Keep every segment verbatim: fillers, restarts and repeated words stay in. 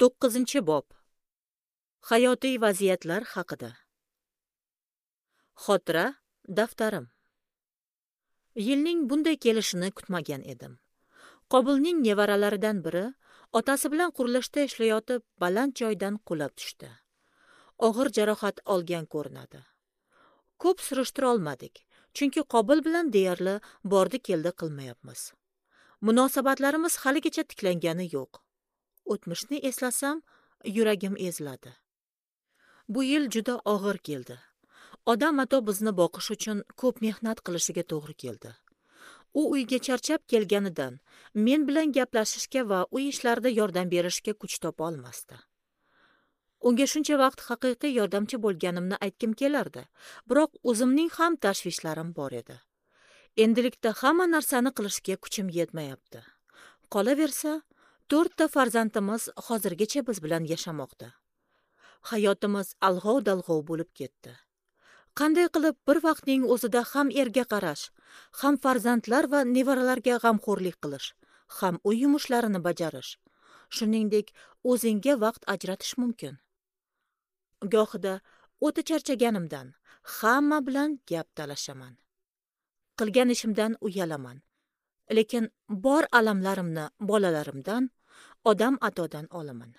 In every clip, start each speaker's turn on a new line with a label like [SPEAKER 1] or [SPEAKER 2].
[SPEAKER 1] to'qqizinchi bob. Hayotiy vaziyatlar haqida. Xotira daftarim. Yilning bunday kelishini kutmagan edim. Qobulning nevaralaridan biri otasi bilan qurilishda ishlayotib baland joydan qulab tushdi. Og'ir jarohat olgan ko'rinadi. Ko'p surishtira olmadik, chunki Qobul bilan deyarli bordi-keldi qilmayapmiz. Munosabatlarimiz haligacha tiklangani yo'q. O'tmishni eslasam, yuragim eziladi. Bu yil juda og'ir keldi. Odam ato bizni boqish uchun ko'p mehnat qilishiga to'g'ri keldi. U uyga charchab kelganidan men bilan gaplashishga va uy ishlarida yordam berishga kuch topa olmasdi. Unga shuncha vaqt haqiqiy yordamchi bo'lganimni aytgim kelardi, biroq o'zimning ham tashvishlarim bor edi. Endilikda hamma narsani qilishga kuchim yetmayapti. Qolaversa, to'rtta farzandimiz hozirgacha biz bilan yashamoqda. Hayotimiz alg'ov-dalg'ov bo'lib ketdi. Qanday qilib bir vaqtning o'zida ham erga qarash, ham farzandlar va nevaralarga g'amxo'rlik qilish, ham uy yumushlarini bajarish, shuningdek o'zingga vaqt ajratish mumkin? Gohida o'ta charchaganimdan hamma bilan gap talashaman. Qilgan ishimdan uyalaman. Lekin bor alamlarimni bolalarimdan, odam atodan olaman.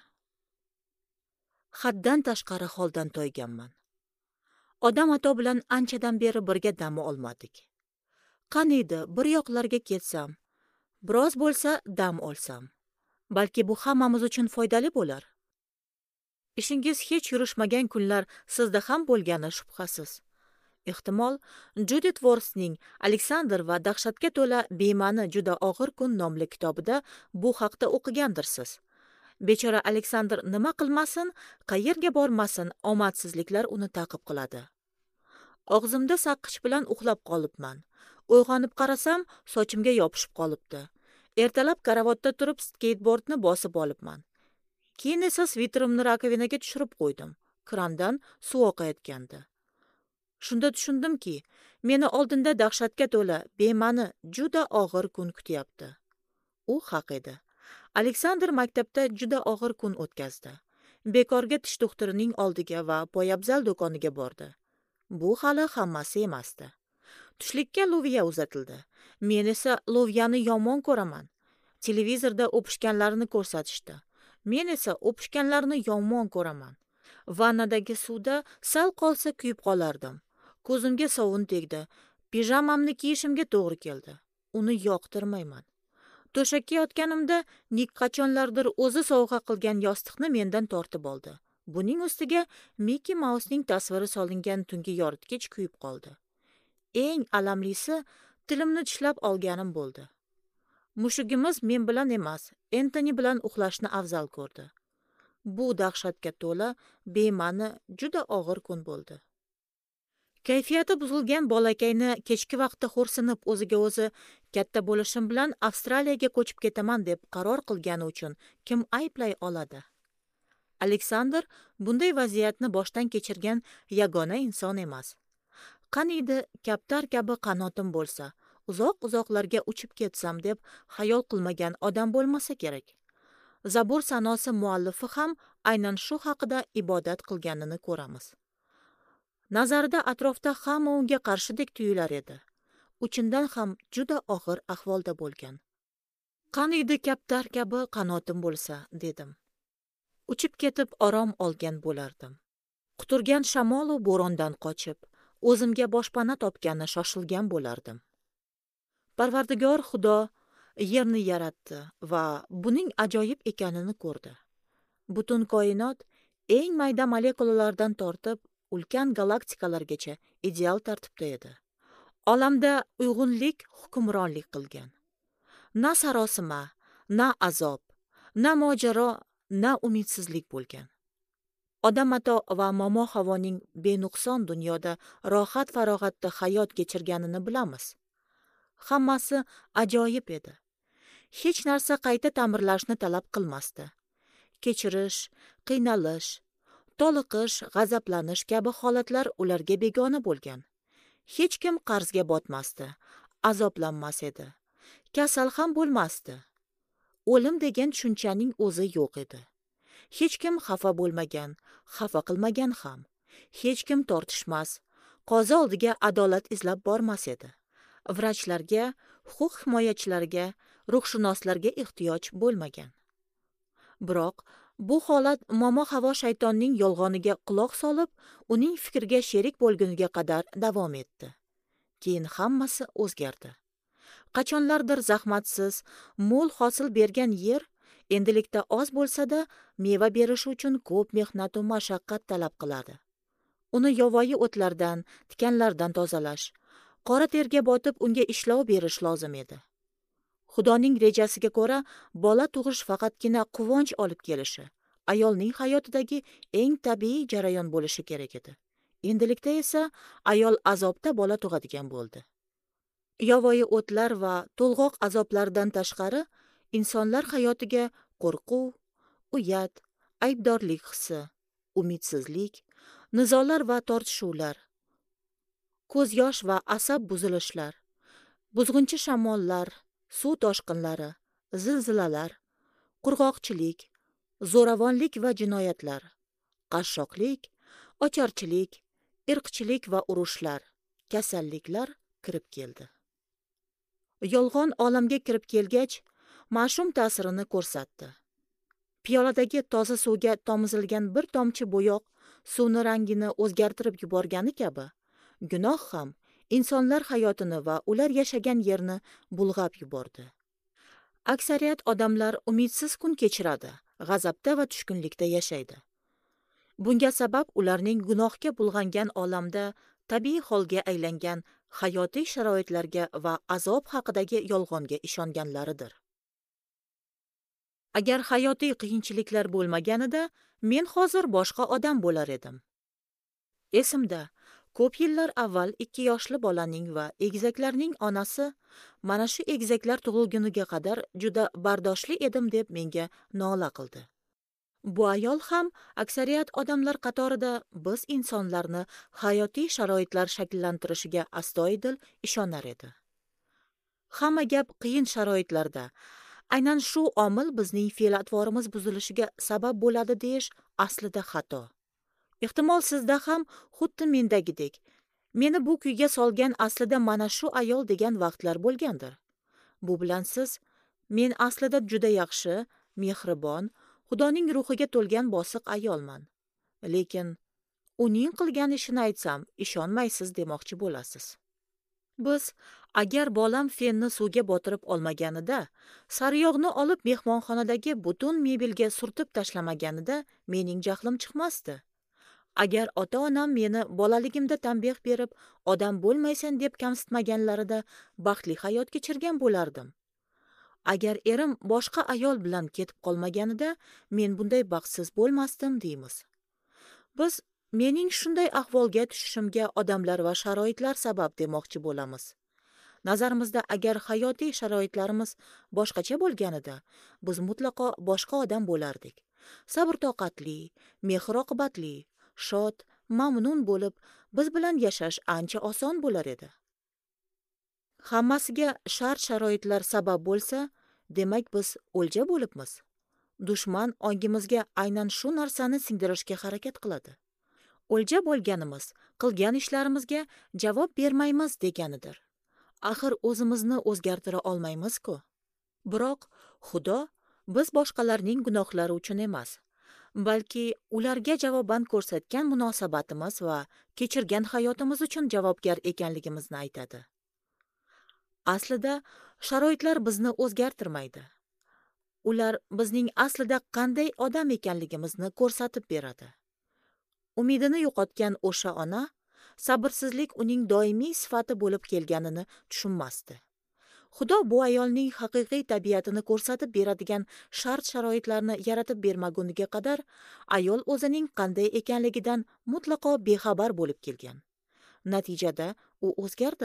[SPEAKER 1] Haddan tashqari holdan toyganman. Odam ato bilan anchadan beri birga dam olmadik. Qaniydi bir yoqlarga ketsam, biroz bo'lsa dam olsam, balki bu hammamiz uchun foydali bo'lar. Ishingiz hech yurishmagan kunlar sizda ham bo'lgani shubhasiz. Ehtimol, Judith Worsning Aleksandr va dahshatga to'la bema'ni juda og'ir kun nomli kitobida bu haqda o'qigandirsiz. Bechora Aleksandr nima qilmasin, qayerga bormasin, omadsizliklar uni ta'qib qiladi. Og'zimda saqqich bilan uxlab qolibman. Uyg'onib qarasam, sochimga yopishib qolibdi. Ertalab karavotda turib skateboardni bosib olibman. Keyin esa sviterimni rakovinaga tushirib qo'ydim. Krandan suv oqayotgandi. Shunda tushundimki, meni oldinda dahshatga to'la, bema'ni, juda og'ir kun kutyapti. U haq edi. Aleksandr maktabda juda og'ir kun o'tkazdi. Bekorga tish doktorining oldiga va poyabzal do'koniga bordi. Bu hali hammasi emasdi. Tushlikka loviya uzatildi. Men esa loviyani yomon ko'raman. Televizorda o'pishganlarini ko'rsatishdi. Men esa o'pishganlarni yomon ko'raman. Vannadagi suvda sal qolsa kuyib qolardim. Ko'zimga sovun tegdi. Pijamamni kiyishimga to'g'ri keldi. Uni yoqtirmayman. To'shakka yotganimda Nik qachonlardir o'zi sovg'a qilgan yostiqni mendan tortib oldi. Buning ustiga Mickey Mouse'ning tasviri solingan tungi yoritgich kuyib qoldi. Eng alamlisi, tilimni tishlab olganim bo'ldi. Mushugimiz men bilan emas, Entoni bilan uxlashni afzal ko'rdi. Bu dahshatga to'la, bema'ni, juda og'ir kun bo'ldi. Kayfiyati buzilgan bolakayni kechki vaqtda xo'rsinib o'ziga o'zi katta bo'lishim bilan Avstraliyaga ko'chib ketaman deb qaror qilgani uchun kim ayblay oladi? Aleksandr bunday vaziyatni boshdan kechirgan yagona inson emas. Qaniydi kaptar kabi qanotim bo'lsa, uzoq-uzoqlarga uchib ketsam deb xayol qilmagan odam bo'lmasa kerak. Zabur sanosi muallifi ham aynan shu haqida ibodat qilganini ko'ramiz. Nazarida atrofda hamma unga qarshidek tuyular edi. Uchindan ham juda og'ir ahvolda bo'lgan. Qaniydi kaptar kabi qanotim bo'lsa, dedim. Uchib ketib orom olgan bo'lardim. Quturgan shamol va bo'rondan qochib, o'zimga boshpana topgani shoshilgan bo'lardim. Parvardigor Xudo yerni yaratdi va buning ajoyib ekanini ko'rdi. Butun koinot eng mayda molekulalardan tortib ulkan galaktikalargacha ideal tartibda edi. Olamda uyg'unlik hukmronlik qilgan. Na sarosima, na azob, na mojaro, na umidsizlik bo'lgan. Odam ato va momo havoning benuqson dunyoda rohat farog'atda hayot kechirganini bilamiz. Hammasi ajoyib edi. Hech narsa qayta ta'mirlashni talab qilmasdi. Kechirish, qiynalish, toliqish, g'azablanish kabi holatlar ularga begona bo'lgan. Hech kim qarzga botmasdi, azoblanmas edi. Kasal ham bo'lmasdi. O'lim degan tushunchaning o'zi yo'q edi. Hech kim xafa bo'lmagan, xafa qilmagan ham. Hech kim tortishmas, qozi oldiga adolat izlab bormas edi. Vrachlarga, huquq himoyachilarga, ruhshunoslarga ehtiyoj bo'lmagan. Biroq bu holat momo Havo shaytonning yolg'oniga quloq solib, uning fikriga sherik bo'lguniga qadar davom etdi. Keyin hammasi o'zgardi. Qachonlardir zahmatsiz, mo'l hosil bergan yer endilikda oz bo'lsa-da meva berishi uchun ko'p mehnat va mashaqqat talab qiladi. Uni yovvoyi o'tlardan, tikanlardan tozalash, qora terga botib unga ishlov berish lozim edi. Xudoning rejasiga ko'ra, bola tug'ish faqatgina quvonch olib kelishi, ayolning hayotidagi eng tabiiy jarayon bo'lishi kerak edi. Endilikda esa ayol azobda bola tug'adigan bo'ldi. Yovvoyi o'tlar va to'lg'oq azoblardan tashqari, insonlar hayotiga qo'rquv, uyat, aybdorlik hissi, umidsizlik, nizolar va tortishuvlar, ko'z yosh va asab buzilishlar, buzg'unchi shamollar, suv toshqinlari, zilzilalar, qurg'oqchilik, zo'ravonlik va jinoyatlar, qashshoqlik, ocharchilik, irqchilik va urushlar, kasalliklar kirib keldi. Yolg'on olamga kirib kelgach, mash'um ta'sirini ko'rsatdi. Piyoladagi toza suvga tomizilgan bir tomchi bo'yoq suvni rangini o'zgartirib yuborgani kabi, gunoh ham insonlar hayotini va ular yashagan yerni bulg'ab yubordi. Aksariyat odamlar umidsiz kun kechiradi, g'azabda va tushkunlikda yashaydi. Bunga sabab ularning gunohga bulg'angan olamda tabiiy holga aylangan hayotiy sharoitlarga va azob haqidagi yolg'onga ishonganlaridir. Agar hayotiy qiyinchiliklar bo'lmaganida, men hozir boshqa odam bo'lar edim. Esimda, ko'p yillar avval ikki yoshli bolaning va egizaklarning onasi mana shu egizaklar tug'ilguniga qadar juda bardoshli edim deb menga nola qildi. Bu ayol ham aksariyat odamlar qatorida biz insonlarni hayotiy sharoitlar shakllantirishiga astoydil ishonar edi. Hamma gap qiyin sharoitlarda, aynan shu omil bizning fe'l-atvorimiz buzilishiga sabab bo'ladi deyish aslida xato. Ehtimol sizda ham xuddi mendagidek, meni bu kuyga solgan aslida mana shu ayol degan vaqtlar bo'lgandir. Bu bilan siz, men aslida juda yaxshi, mehribon, Xudoning ruhiga to'lgan bosiq ayolman. Lekin uning qilgan ishini aytsam, ishonmaysiz demoqchi bo'lasiz. Biz agar bolam fenni suvga botirib olmaganida, sariyog'ni olib mehmonxonadagi butun mebelga surtib tashlamaganida mening jahlim chiqmasdi. Agar ota-onam meni bolaligimda tanbeh berib, odam bo'lmaysan deb kamsitmaganlarida baxtli hayot kechirgan bo'lardim. Agar erim boshqa ayol bilan ketib qolmaganida, men bunday baxtsiz bo'lmasdim deymiz. Biz mening shunday ahvolga tushishimga odamlar va sharoitlar sabab demoqchi bo'lamiz. Nazarimizda agar hayotiy sharoitlarimiz boshqacha bo'lganida, biz mutlaqo boshqa odam bo'lardik. Sabr-toqatli, mehr-oqibatli, shod, mamnun bo'lib, biz bilan yashash ancha oson bo'lar edi. Hammasiga shart-sharoitlar sabab bo'lsa, demak biz o'lja bo'libmiz. Dushman ongimizga aynan shu narsani singdirishga harakat qiladi. O'lja bo'lganimiz, qilgan ishlarimizga javob bermaymiz deganidir. Axir o'zimizni o'zgartira olmaymiz-ku. Biroq Xudo biz boshqalarning gunohlari uchun emas, balki ularga javoban ko'rsatgan munosabatimiz va kechirgan hayotimiz uchun javobgar ekanligimizni aytadi. Aslida sharoitlar bizni o'zgartirmaydi. Ular bizning aslida qanday odam ekanligimizni ko'rsatib beradi. Umidini yo'qotgan o'sha ona, sabrsizlik uning doimiy sifati bo'lib kelganini tushunmasdi. Xudo bu ayolning haqiqiy tabiatini ko'rsatib beradigan shart-sharoitlarni yaratib bermaguniga qadar ayol o'zining qanday ekanligidan mutlaqo bexabar bo'lib kelgan. Natijada u o'zgardi.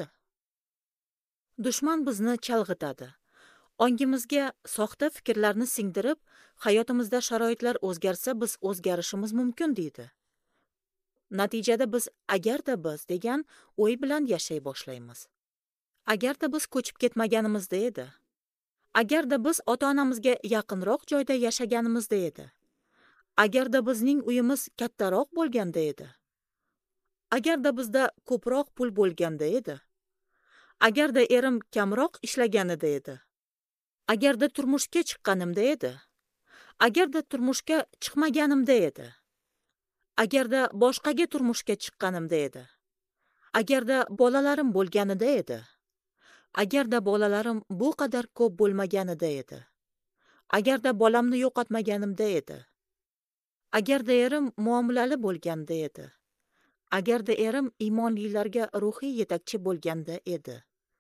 [SPEAKER 1] Dushman bizni chalg'itadi. Ongimizga soxta fikrlarni singdirib, hayotimizda sharoitlar o'zgarsa biz o'zgarishimiz mumkin deydi. Natijada biz agarda biz degan o'y bilan yashay boshlaymiz. Agarda biz ko'chib ketmaganimizda edi. Agarda biz ota-onamizga yaqinroq joyda yashaganimizda edi. Agarda bizning uyimiz kattaroq bo'lganda edi, agarda bizda ko'proq pul bo'lganda edi, agarda erim kamroq ishlaganida edi, agarda turmushga chiqqanimda edi, agarda turmushga chiqmaganimda edi, agarda boshqaga turmushga chiqqanimda edi, agarda bolalarim bo'lganida edi, agarda bolalarim bu qadar ko'p bo'lmaganida edi, agarda bolamni yo'qotmaganimda edi, agarda erim muomalali bo'lganda edi, agarda erim iymonlilarga ruhiy yetakchi bo'lganda edi.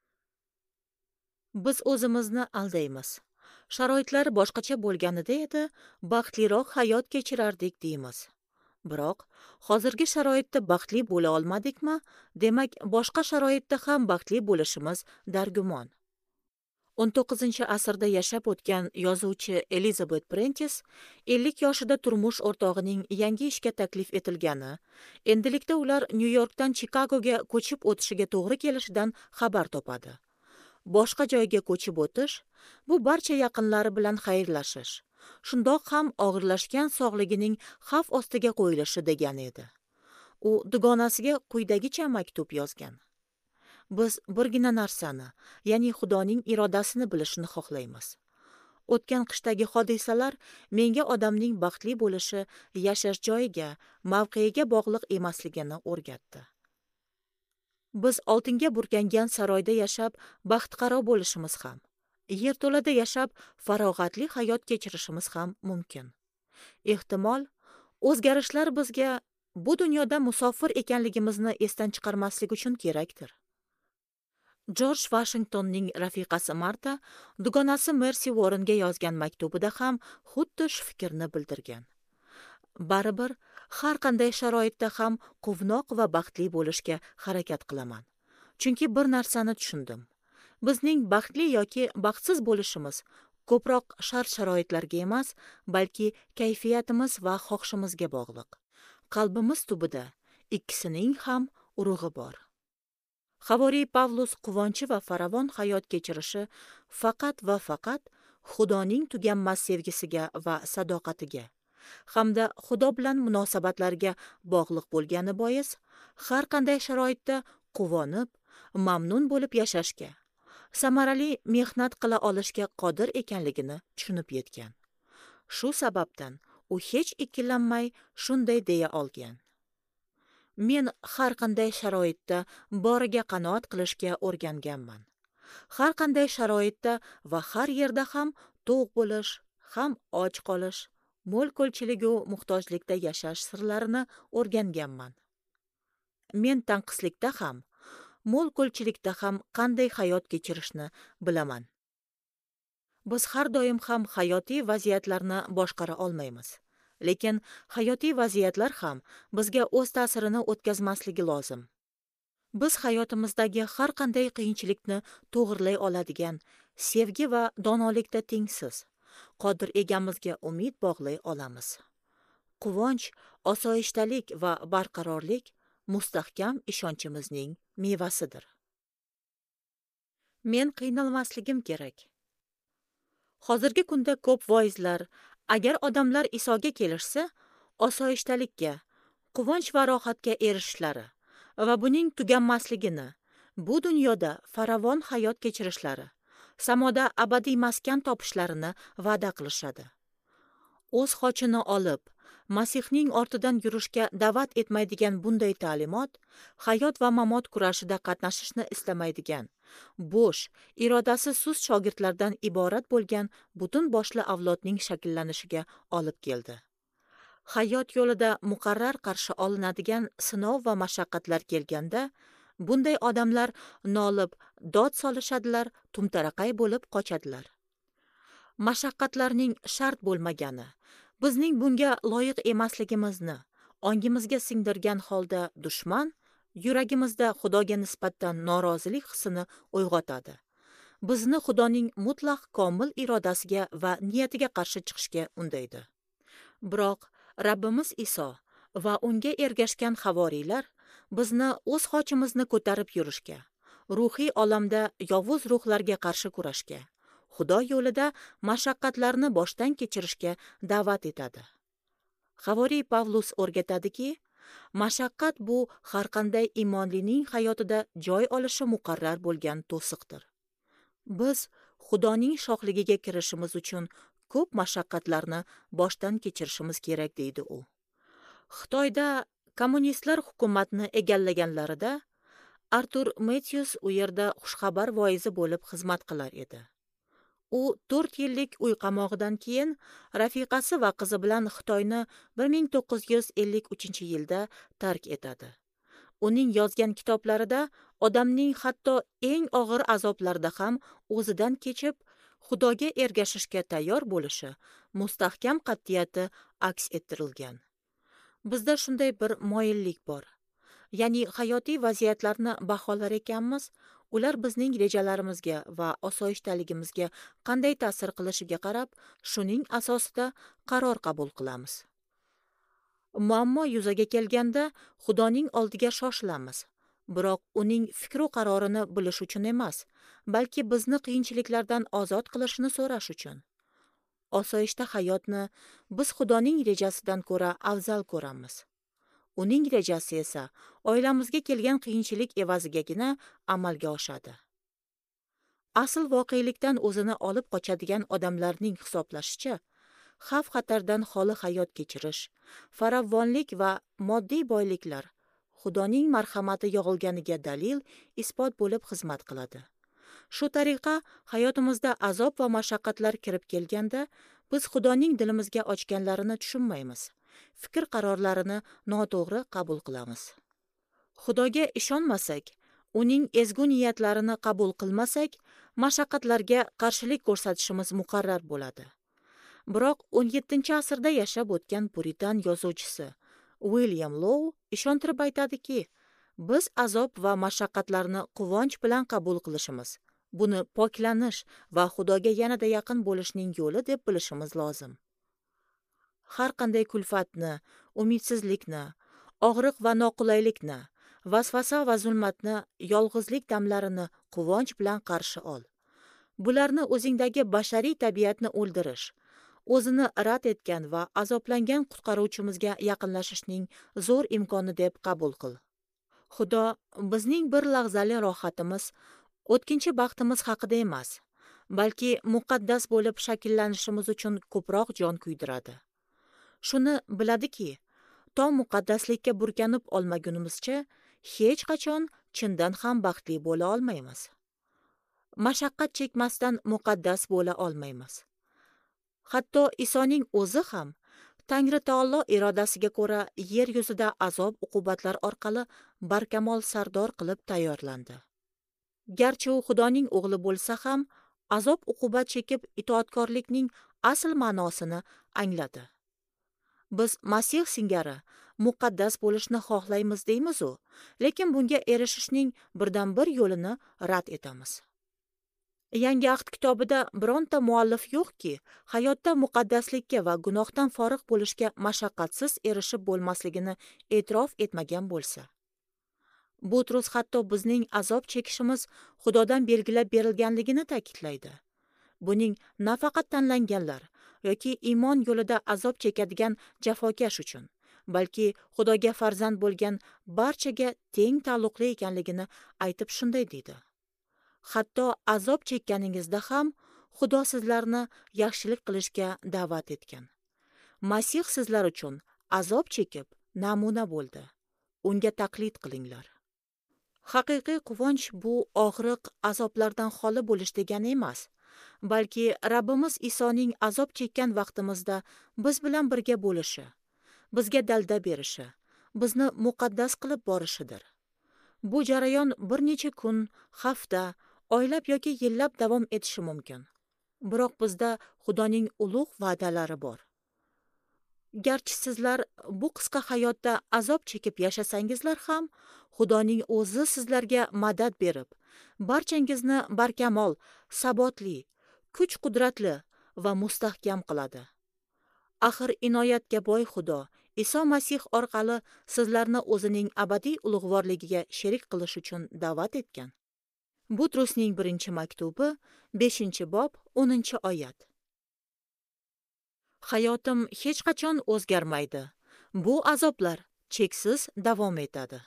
[SPEAKER 1] Biz o'zimizni aldaymiz. Sharoitlar boshqacha bo'lganida edi, baxtliroq hayot kechirardik deymiz. Biroq hozirgi sharoitda baxtli bo'la olmadikmi? Demak, boshqa sharoitda ham baxtli bo'lishimiz dargumon. o'n to'qqizinchi asrda yashab o'tgan yozuvchi Elizabeth Prentice ellik yoshida turmush o'rtog'ining yangi ishga taklif etilgani, endilikda ular Nyu-Yorkdan Chikagoga ko'chib o'tishiga to'g'ri kelishidan xabar topadi. Boshqa joyga ko'chib o'tish bu barcha yaqinlari bilan xayrlashish, shundoq ham og'irlashgan sog'ligining xavf ostiga qo'yilishi degani edi. U dugonasiga quyidagicha maktub yozgan: Biz birgina narsani, ya'ni Xudoning irodasini bilishni xohlaymiz. O'tgan qishdagi hodisalar menga odamning baxtli bo'lishi yashash joyiga, mavqeiga bog'liq emasligini o'rgatdi. Biz oltinga burkangan saroyda yashab baxtiqaro bo'lishimiz ham, yerto'lada yashab farog'atli hayot kechirishimiz ham mumkin. Ehtimol, o'zgarishlar bizga bu dunyoda musofir ekanligimizni esdan chiqarmaslik uchun kerakdir. Jorj Vashingtonning rafiqasi Marta dugonasi Mersi Warrenga yozgan maktubida ham xuddi shu fikrni bildirgan. Baribir har qanday sharoitda ham quvnoq va baxtli bo'lishga harakat qilaman. Chunki bir narsani tushundim. Bizning baxtli yoki baxtsiz bo'lishimiz ko'proq shart-sharoitlarga emas, balki kayfiyatimiz va xohishimizga bog'liq. Qalbimiz tubida ikkisining ham urug'i bor. Havoriy Pavlus quvonchi va faravon hayot kechirishi faqat va faqat Xudoning tuganmas sevgisiga va sadoqatiga hamda Xudo bilan munosabatlarga bog'liq bo'lgani bois har qanday sharoitda quvonib, mamnun bo'lib yashashga, samarali mehnat qila olishga qodir ekanligini tushunib yetgan. Shu sababdan u hech ikkilanmay shunday deya olgan: Men har qanday sharoitda boriga qanoat qilishga o'rganganman. Har qanday sharoitda va har yerda ham to'q bo'lish, ham och qolish, mo'l ko'lchiligu muhtojlikda yashash sirlarini o'rganganman. Men tanqislikda ham, mo'l ko'lchilikda ham qanday hayot kechirishni bilaman. Biz har doim ham hayotiy vaziyatlarni boshqara olmaymiz. Lekin hayotiy vaziyatlar ham bizga o'z ta'sirini o'tkazmasligi lozim. Biz hayotimizdagi har qanday qiyinchilikni to'g'rilay oladigan sevgi va donolikda tengsiz, qodir egamizga umid bog'lay olamiz. Quvonch, osoyishtalik va barqarorlik mustahkam ishonchimizning mevasidir. Men qiynalmasligim kerak. Hozirgi kunda ko'p voizlar agar odamlar Isoga kelishsa, osoyishtalikka, quvonch va rohatga erishishlari va buning tuganmasligini, bu dunyoda faravon hayot kechirishlari, samoda abadiy maskan topishlarini va'da qilishadi. O'z xochini olib, Masihning ortidan yurishga da'vat etmaydigan bunday ta'limot, hayot va mamot kurashida qatnashishni istamaydigan, bo'sh, irodasi sust shogirdlardan iborat bo'lgan butun boshli avlodning shakllanishiga olib keldi. Hayot yo'lida muqarrar qarshi olinadigan sinov va mashaqqatlar kelganda, bunday odamlar nolib, dod solishadilar, tumtaraqay bo'lib qochadilar. Mashaqqatlarning shart bo'lmagani, bizning bunga loyiq emasligimizni ongimizga singdirgan holda dushman yuragimizda Xudoga nisbatan norozilik hissini uyg'otadi. Bizni Xudoning mutlaq komil irodasiga va niyatiga qarshi chiqishga undaydi. Biroq Rabbimiz Iso va unga ergashgan havoriylar bizni o'z xochimizni ko'tarib yurishga, ruhiy olamda yovuz ruhlarga qarshi kurashga, Xudo yo'lida mashaqqatlarni boshdan kechirishga da'vat etadi. Havoriy Pavlus o'rgatadiki, mashaqqat bu har qanday iymonlining hayotida joy olishi muqarrar bo'lgan to'siqdir. Biz Xudoning shohligiga kirishimiz uchun ko'p mashaqqatlarni boshdan kechirishimiz kerak, deydi u. Xitoyda kommunistlar hukumatni egallaganlarida Artur Metyus u yerda xushxabar voizi bo'lib xizmat qilar edi. U to'rt yillik uy qamog'idan keyin rafiqasi va qizi bilan Xitoyni bir ming to'qqiz yuz ellik uchinchi yilda tark etadi. Uning yozgan kitoblarida odamning hatto eng og'ir azoblarda ham o'zidan kechib, Xudoga ergashishga tayyor bo'lishi, mustahkam qat'iyati aks ettirilgan. Bizda shunday bir moyillik bor. Ya'ni hayotiy vaziyatlarni baholar ekanmiz, ular bizning rejalarimizga va osoyishtaligimizga qanday ta'sir qilishiga qarab, shuning asosida qaror qabul qilamiz. Muammo yuzaga kelganda Xudoning oldiga shoshilamiz. Biroq uning fikr va qarorini bilish uchun emas, balki bizni qiyinchiliklardan ozod qilishni so'rash uchun. Osoyishta hayotni biz Xudoning rejasidan ko'ra afzal ko'ramiz. Uning rejasi esa oilamizga kelgan qiyinchilik evazigagina amalga oshadi. Asl voqelikdan o'zini olib qochadigan odamlarning hisoblashicha, xavf-xatardan xoli hayot kechirish, farovonlik va moddiy boyliklar Xudoning marhamati yog'ilganiga dalil, isbot bo'lib xizmat qiladi. Shu tariqa hayotimizda azob va mashaqqatlar kirib kelganda, biz Xudoning dilimizga ochganlarini tushunmaymiz. Fikr qarorlarini noto'g'ri qabul qilamiz. Xudoga ishonmasak, uning ezgu niyatlarini qabul qilmasak, mashaqqatlarga qarshilik ko'rsatishimiz muqarrar bo'ladi. Biroq o'n yettinchi asrda yashab o'tgan puritan yozuvchisi William Low ishontirib aytadiki, biz azob va mashaqqatlarni quvonch bilan qabul qilishimiz, buni poklanish va Xudoga yanada yaqin bo'lishning yo'li deb bilishimiz lozim. Har qanday kulfatni, umidsizlikni, og'riq va noqulaylikni, vasvasa va zulmatni, yolg'izlik damlarini quvonch bilan qarshi ol. Bularni o'zingdagi bashariy tabiatni o'ldirish, o'zini rad etgan va azoblangan qutqaruvchimizga yaqinlashishning zo'r imkoni deb qabul qil. Xudo bizning bir lahzali rohatimiz, o'tkinchi baxtimiz haqida emas, balki muqaddas bo'lib shakllanishimiz uchun ko'proq jon kuydiradi. Shuni biladiki, to muqaddaslikka burkanib olmagunimizcha hech qachon chindan ham baxtli bo'la olmaymiz. Mashaqqat chekmasdan muqaddas bo'la olmaymiz. Hatto Isoning o'zi ham Tangri taolo irodasiga ko'ra yer yuzida azob uqubatlar orqali barkamol sardor qilib tayyorlandi. Garchi u Xudoning o'g'li bo'lsa ham, azob uqubat chekib itoatkorlikning asl ma'nosini angladi. Biz Masih singari muqaddas bo'lishni xohlaymiz deymiz-u, lekin bunga erishishning birdan bir yo'lini rad etamiz. Yangi ahd kitobida bironta muallif yo'qki, hayotda muqaddaslikka va gunohdan forig' bo'lishga mashaqqatsiz erishib bo'lmasligini e'tirof etmagan bo'lsa. Butrus hatto bizning azob chekishimiz Xudodan belgilab berilganligini ta'kidlaydi. Buning nafaqat tanlanganlar yoki iymon yo'lida azob chekadigan jafokash uchun, balki Xudoga farzand bo'lgan barchaga teng taalluqli ekanligini aytib shunday deydi. Hatto azob chekkaningizda ham Xudo sizlarni yaxshilik qilishga da'vat etgan. Masih sizlar uchun azob chekib namuna bo'ldi. Unga taqlid qilinglar. Haqiqiy quvonch bu og'riq, azoblardan xoli bo'lish degani emas, balki Rabbimiz Isoning azob chekkan vaqtimizda biz bilan birga bo'lishi, bizga dalda berishi, bizni muqaddas qilib borishidir. Bu jarayon bir necha kun, hafta, oylab yoki yillab davom etishi mumkin. Biroq bizda Xudoning ulug' va'dalari bor. Garchi sizlar bu qisqa hayotda azob chekib yashasangizlar ham, Xudoning o'zi sizlarga madad berib, barchangizni barkamol, sabotli, kuch-qudratli va mustahkam qiladi. Axir inoyatga boy Xudo Iso Masih orqali sizlarni o'zining abadiy ulug'vorligiga sherik qilish uchun da'vat etgan. Butrusning birinchi maktubi, beshinchi bob, o'ninchi oyat. Hayotim hech qachon o'zgarmaydi. Bu azoblar cheksiz davom etadi.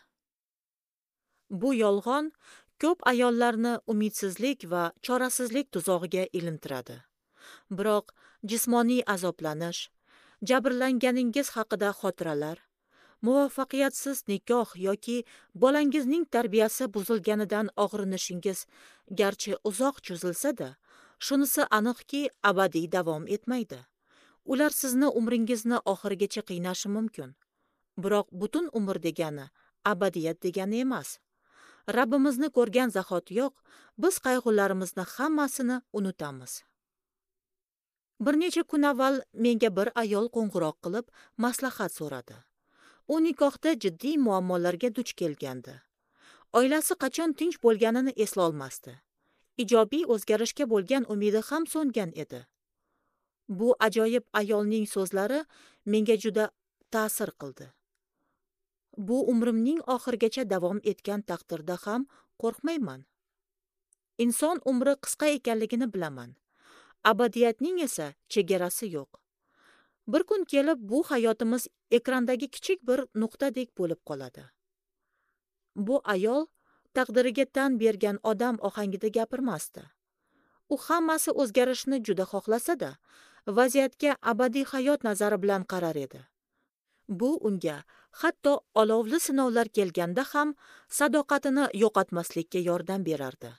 [SPEAKER 1] Bu yolg'on ko'p ayollarni umidsizlik va chorasizlik tuzog'iga ilintiradi. Biroq jismoniy azoblanish, jabrlanganingiz haqida xotiralar, muvaffaqiyatsiz nikoh yoki bolangizning tarbiyasi buzilganidan og'rinishingiz garchi uzoq cho'zilsa-da, shunisi aniqki, abadiy davom etmaydi. Ular sizni umringizni oxirigacha qiynashi mumkin. Biroq butun umr degani abadiyat degani emas. Rabbimizni ko'rgan zahotiyoq biz qayg'ularimizni hammasini unutamiz. Bir necha kun avval menga bir ayol qo'ng'iroq qilib maslahat so'radi. U nikohda jiddiy muammolarga duch kelgandi. Oilasi qachon tinch bo'lganini eslolmasdi. Ijobiy o'zgarishga bo'lgan umidi ham so'ngan edi. Bu ajoyib ayolning so'zlari menga juda ta'sir qildi. Bu umrimning oxirigacha davom etgan taqdirda ham qo'rqmayman. Inson umri qisqa ekanligini bilaman. Abadiyatning esa chegarasi yo'q. Bir kun kelib bu hayotimiz ekrandagi kichik bir nuqtadek bo'lib qoladi. Bu ayol taqdiriga tan bergan odam ohangida gapirmasdi. U hammasi o'zgarishni juda xohlasa-da, vaziyatga abadiy hayot nazari bilan qarar edi. Bu unga hatto olovli sinovlar kelganda ham sadoqatini yo'qotmaslikka yordam berardi.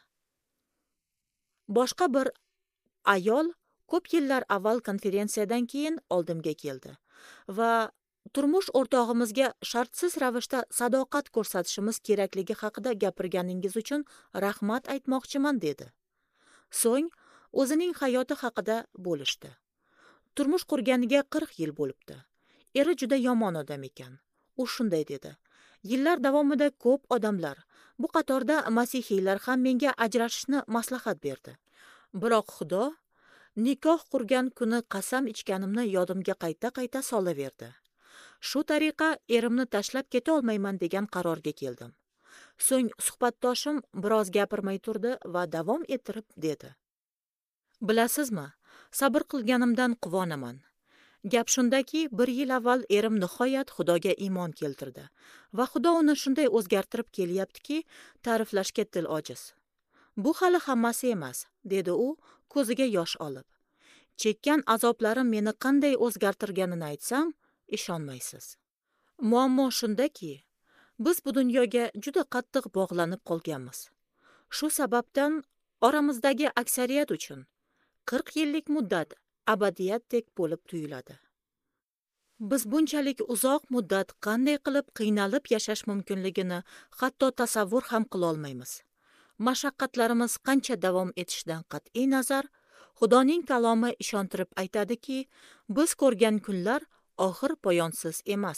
[SPEAKER 1] Boshqa bir ayol ko'p yillar avval konferensiyadan keyin oldimga keldi va turmush o'rtog'imizga shartsiz ravishda sadoqat ko'rsatishimiz kerakligi haqida gapirganingiz uchun rahmat aytmoqchiman dedi. So'ng o'zining hayoti haqida bo'lishdi. Turmush qurganiga qirq yil bo'libdi. Eri juda yomon odam ekan. U shunday dedi: "Yillar davomida ko'p odamlar, bu qatorda masihiylar ham menga ajrashishni maslahat berdi. Biroq Xudo nikoh qurgan kuni qasam ichganimni yodimga qayta-qayta solaverdi. Shu tariqa erimni tashlab keta olmayman degan qarorga keldim." So'ng suhbatdoshim biroz gapirmay turdi va davom ettirib dedi: "Bilasizmi, sabr qilganimdan quvonaman. Gap shundaki, bir yil avval erim nihoyat Xudoga iymon keltirdi va Xudo uni shunday o'zgartirib kelyaptiki, ta'riflashga til ojiz. Bu hali hammasi emas", dedi u ko'ziga yosh olib. "Chekkan azoblarim meni qanday o'zgartirganini aytsam, ishonmaysiz. Muammo shundaki, biz bu dunyoga juda qattiq bog'lanib qolganmiz. Shu sababdan oramizdagi aksariyat uchun qirq yillik muddat abadiyatdek bo'lib tuyuladi. Biz bunchalik uzoq muddat qanday qilib qiynalib yashash mumkinligini hatto tasavvur ham qila olmaymiz. Mashaqqatlarimiz qancha davom etishidan qat'iy nazar, Xudoning kalomi ishontirib aytadiki, biz ko'rgan kunlar oxir poyonsiz emas.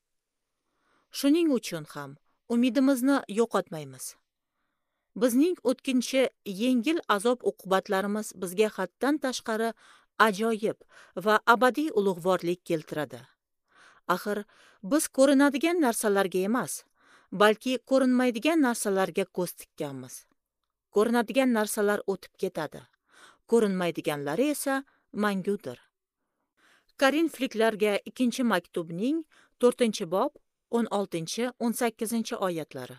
[SPEAKER 1] Shuning uchun ham umidimizni yo'qotmaymiz. Bizning o'tkinchi yengil azob uqubatlarimiz bizga haddan tashqari ajoyib va abadiy ulug'vorlik keltiradi. Axir biz ko'rinadigan narsalarga emas, balki ko'rinmaydigan narsalarga ko'z tikkanmiz. Ko'rinadigan narsalar o'tib ketadi, ko'rinmaydiganlari esa mangudir. Korinfliklarga ikkinchi maktubning to'rtinchi bob o'n oltinchi o'n sakkizinchi oyatlari.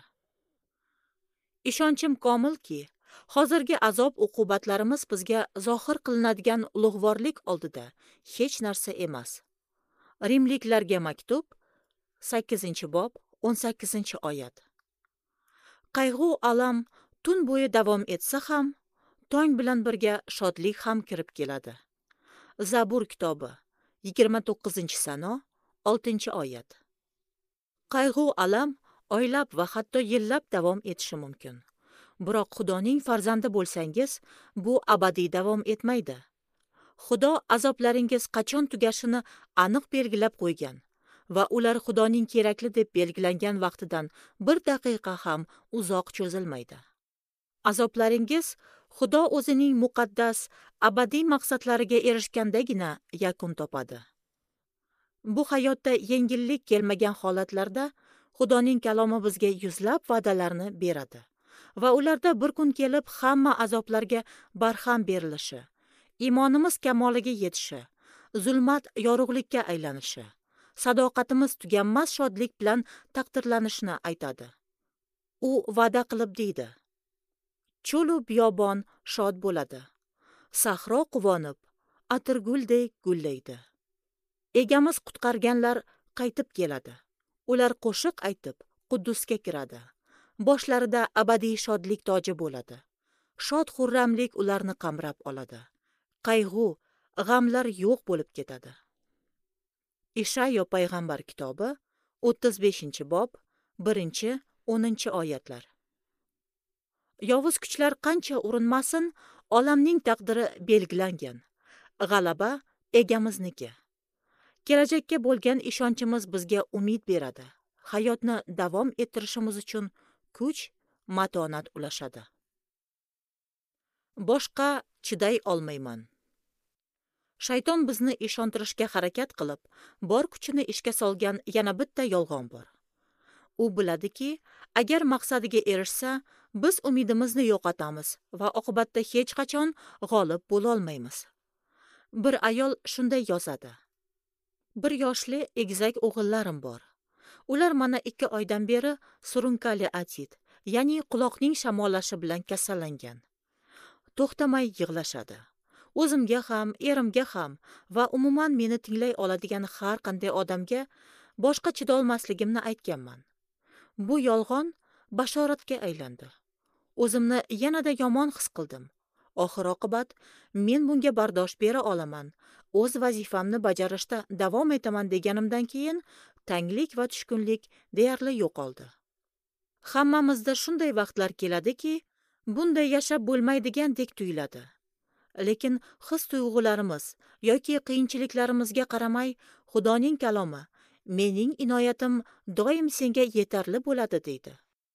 [SPEAKER 1] Ishonchim komilki, hozirgi azob uqubatlarimiz bizga zohir qilinadigan ulug'vorlik oldida hech narsa emas. Rimliklarga maktub sakkizinchi bob o'n sakkizinchi oyat. Qayg'u alam tun bo'yi davom etsa ham, tong bilan birga shodlik ham kirib keladi. Zabur kitobi yigirma to'qqizinchi sano oltinchi oyat. Qayg'u alam oylab va hatto yillab davom etishi mumkin. Biroq Xudoning farzandi bo'lsangiz, bu abadiy davom etmaydi. Xudo azoblaringiz qachon tugashini aniq belgilab qo'ygan va ular Xudoning kerakli deb belgilangan vaqtidan bir daqiqa ham uzoq cho'zilmaydi. Azoblaringiz Xudo o'zining muqaddas abadiy maqsadlariga erishgandagina yakun topadi. Bu hayotda yengillik kelmagan holatlarda Xudoning kalomi bizga yuzlab va'dalarni beradi va ularda bir kun kelib hamma azoblarga barham berilishi, iymonimiz kamoliga yetishi, zulmat yorug'likka aylanishi, sadoqatimiz tuganmas shodlik bilan taqdirlanishini aytadi. U va'da qilib deydi: cho'lu biyobon shod bo'ladi, sahro quvonib atirguldek gullaydi. Egamiz qutqarganlar qaytib keladi. Ular qo'shiq aytib Quddusga kiradi. Boshlarida abadiy shodlik toji bo'ladi. Shod xurramlik ularni qamrab oladi. Qayg'u, g'amlar yo'q bo'lib ketadi. Ishaya payg'ambar kitobi o'ttiz beshinchi bob birinchi o'ninchi oyatlar. Yovuz kuchlar qancha urinmasin, olamning taqdiri belgilangan. G'alaba egamizniki. Kelajakka bo'lgan ishonchimiz bizga umid beradi. Hayotni davom ettirishimiz uchun kuch, matonat ulashadi. Boshqa chiday olmayman. Shayton bizni ishontirishga harakat qilib, bor kuchini ishga solgan yana bitta yolg'on bor. U biladiki, agar maqsadiga erishsa, biz umidimizni yo'qotamiz va oqibatda hech qachon g'olib bo'la olmaymiz. Bir ayol shunday yozadi: bir yoshli egizak o'g'illarim bor. Ular mana ikki oydan beri surunkali otit, ya'ni quloqning shamollashi bilan kasallangan. To'xtamay yig'lashadi. O'zimga ham, erimga ham va umuman meni tinglay oladigan har qanday odamga boshqa chidolmasligimni aytganman. Bu yolg'on bashoratga aylandi. O'zimni yanada yomon his qildim. Oxir oqibat men bunga bardosh bera olaman, o'z vazifamni bajarishda davom etaman deganimdan keyin tanglik va tushkunlik deyarli yo'qoldi. Hammamizda shunday vaqtlar keladiki, bunday yashab bo'lmaydigandek tuyuladi. Lekin his-tuyg'ularimiz yoki qiyinchiliklarimizga qaramay, Xudoning kalomi mening inoyatim doim senga yetarli bo'ladi deydi.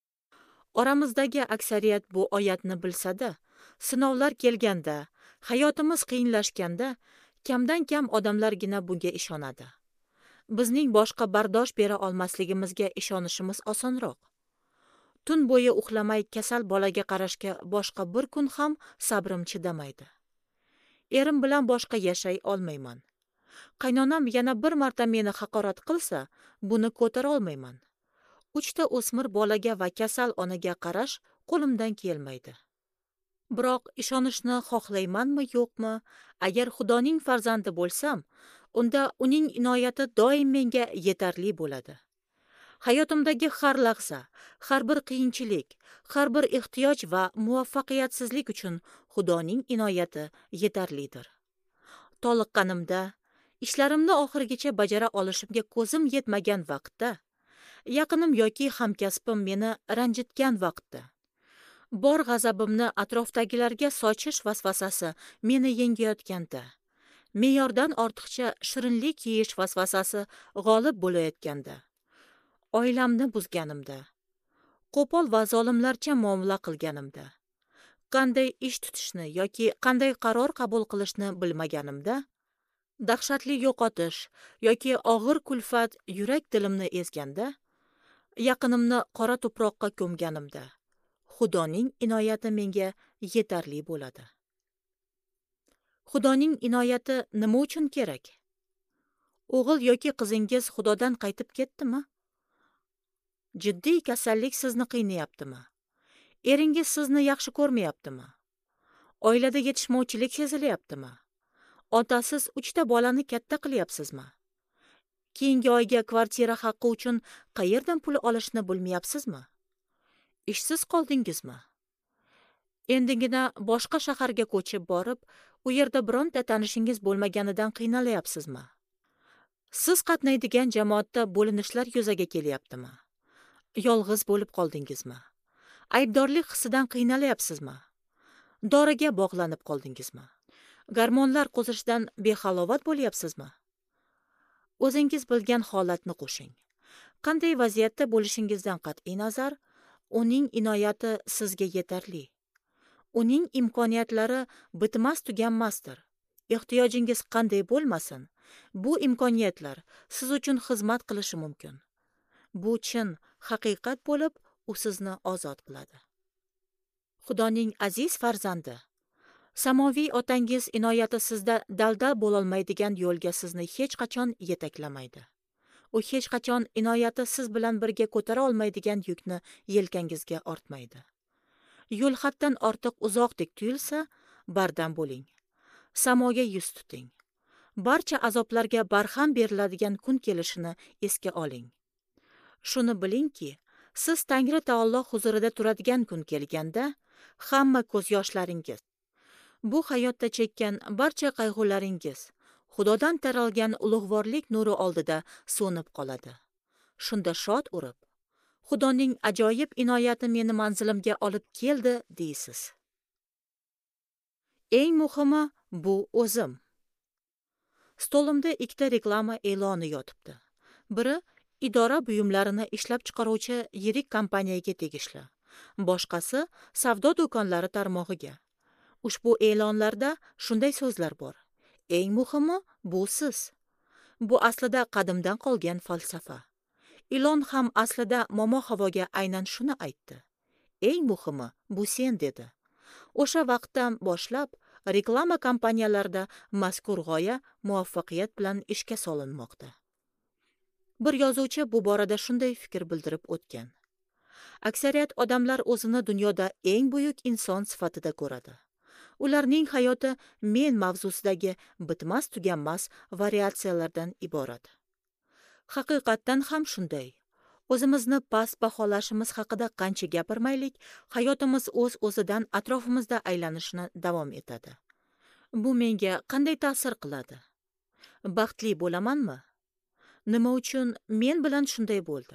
[SPEAKER 1] Oramizdagi aksariyat bu oyatni bilsa-da, sinovlar kelganda, hayotimiz qiyinlashganda kamdan kam odamlargina bunga ishonadi. Bizning boshqa bardosh bera olmasligimizga ishonishimiz osonroq. Tun bo'yi uxlamay kasal bolaga qarashga boshqa bir kun ham sabrim chidamaydi. Erim bilan boshqa yashay olmayman. Qaynonam yana bir marta meni haqorat qilsa, buni ko'tara olmayman. Uchta o'smir bolaga va kasal onaga qarash qo'limdan kelmaydi. Biroq ishonishni xohlaymanmi yo'qmi, agar Xudoning farzandi bo'lsam, unda uning inoyati doim menga yetarli bo'ladi. Hayotimdagi har lahza, har bir qiyinchilik, har bir ehtiyoj va muvaffaqiyatsizlik uchun Xudoning inoyati yetarlidir. Toliqqanimda, ishlarimni oxirigacha bajara olishimga ko'zim yetmagan vaqtda, yaqinim yoki hamkasbim meni ranjitgan vaqtda, bor g'azabimni atrofdagilarga sochish vasvasasi meni yengayotganda, me'yordan ortiqcha shirinlik yeyish vasvasasi g'olib bo'layotganda, oilamni buzganimda, qo'pol va zolimlarcha muomala qilganimda, qanday ish tutishni yoki qanday qaror qabul qilishni bilmaganimda, dahshatli yo'qotish yoki og'ir kulfat yurak dilimni ezganda, yaqinimni qora tuproqqa ko'mganimda, Xudoning inoyati menga yetarli bo'ladi. Xudoning inoyati nima uchun kerak? O'g'il yoki qizingiz Xudodan qaytib ketdimi? Jiddiy kasallik sizni qiynayaptimi? Eringiz sizni yaxshi ko'rmayaptimi? Oilada yetishmovchilik sezilyaptimi? Otasiz uchta bolani katta qilyapsizmi? Keyingi oyga kvartira haqqi uchun qayerdan pul olishni bilmayapsizmi? Ishsiz qoldingizmi? Endigina boshqa shaharga ko'chib borib, u yerda bironta tanishingiz bo'lmaganidan qiynalyapsizmi? Siz qatnaydigan jamoatda bo'linishlar yuzaga kelyaptimi? Yolg'iz bo'lib qoldingizmi? Aybdorlik hissidan qiynalyapsizmi? Doriga bog'lanib qoldingizmi? Gormonlar qo'zishdan behalovat bo'lyapsizmi? O'zingiz bilgan holatni qo'shing. Qanday vaziyatda bo'lishingizdan qat'iy nazar, uning inoyati sizga yetarli. Uning imkoniyatlari bitmas tuganmasdir. Ehtiyojingiz qanday bo'lmasin, bu imkoniyatlar siz uchun xizmat qilishi mumkin. Bu chin haqiqat bo'lib, u sizni ozod qiladi. Xudoning aziz farzandi, samoviy otangiz inoyati sizda daldal bo'lolmaydigan yo'lga sizni hech qachon yetaklamaydi. U hech qachon inoyati siz bilan birga ko'tara olmaydigan yukni yelkangizga ortmaydi. Yo'l haddan ortiq uzoqdek tuyulsa, bardam bo'ling. Samoga yuz tuting. Barcha azoblarga barham beriladigan kun kelishini esga oling. Shuni bilingki, siz Tangri taolo huzurida turadigan kun kelganda, hamma ko'z yoshlaringiz, bu hayotda chekkan barcha qayg'ularingiz Xudodan taralgan ulug'vorlik nuri oldida so'nib qoladi. Shunda shod urib, Xudoning ajoyib inoyati meni manzilimga olib keldi deysiz. Eng muhimi bu o'zim. Stolimda ikkita reklama e'loni yotibdi. Biri idora buyumlarini ishlab chiqaruvchi yirik kompaniyaga tegishli, boshqasi savdo do'konlari tarmog'iga. Ushbu e'lonlarda shunday so'zlar bor: eng muhimi bu siz. Bu aslida qadimdan qolgan falsafa. Ilon ham aslida momo havoga aynan shuni aytdi. Eng muhimi bu sen dedi. O'sha vaqtdan boshlab reklama kompaniyalarida mazkur g'oya muvaffaqiyat bilan ishga solinmoqda. Bir yozuvchi bu borada shunday fikr bildirib o'tgan. Aksariyat odamlar o'zini dunyoda eng buyuk inson sifatida ko'radi. Ularning hayoti men mavzusidagi bitmas tuganmas variatsiyalardan iborat. Haqiqatdan ham shunday. O'zimizni past baholashimiz haqida qancha gapirmaylik, hayotimiz o'z-o'zidan atrofimizda aylanishni davom etadi. Bu menga qanday ta'sir qiladi? Baxtli bo'lamanmi? Nima uchun men bilan shunday bo'ldi?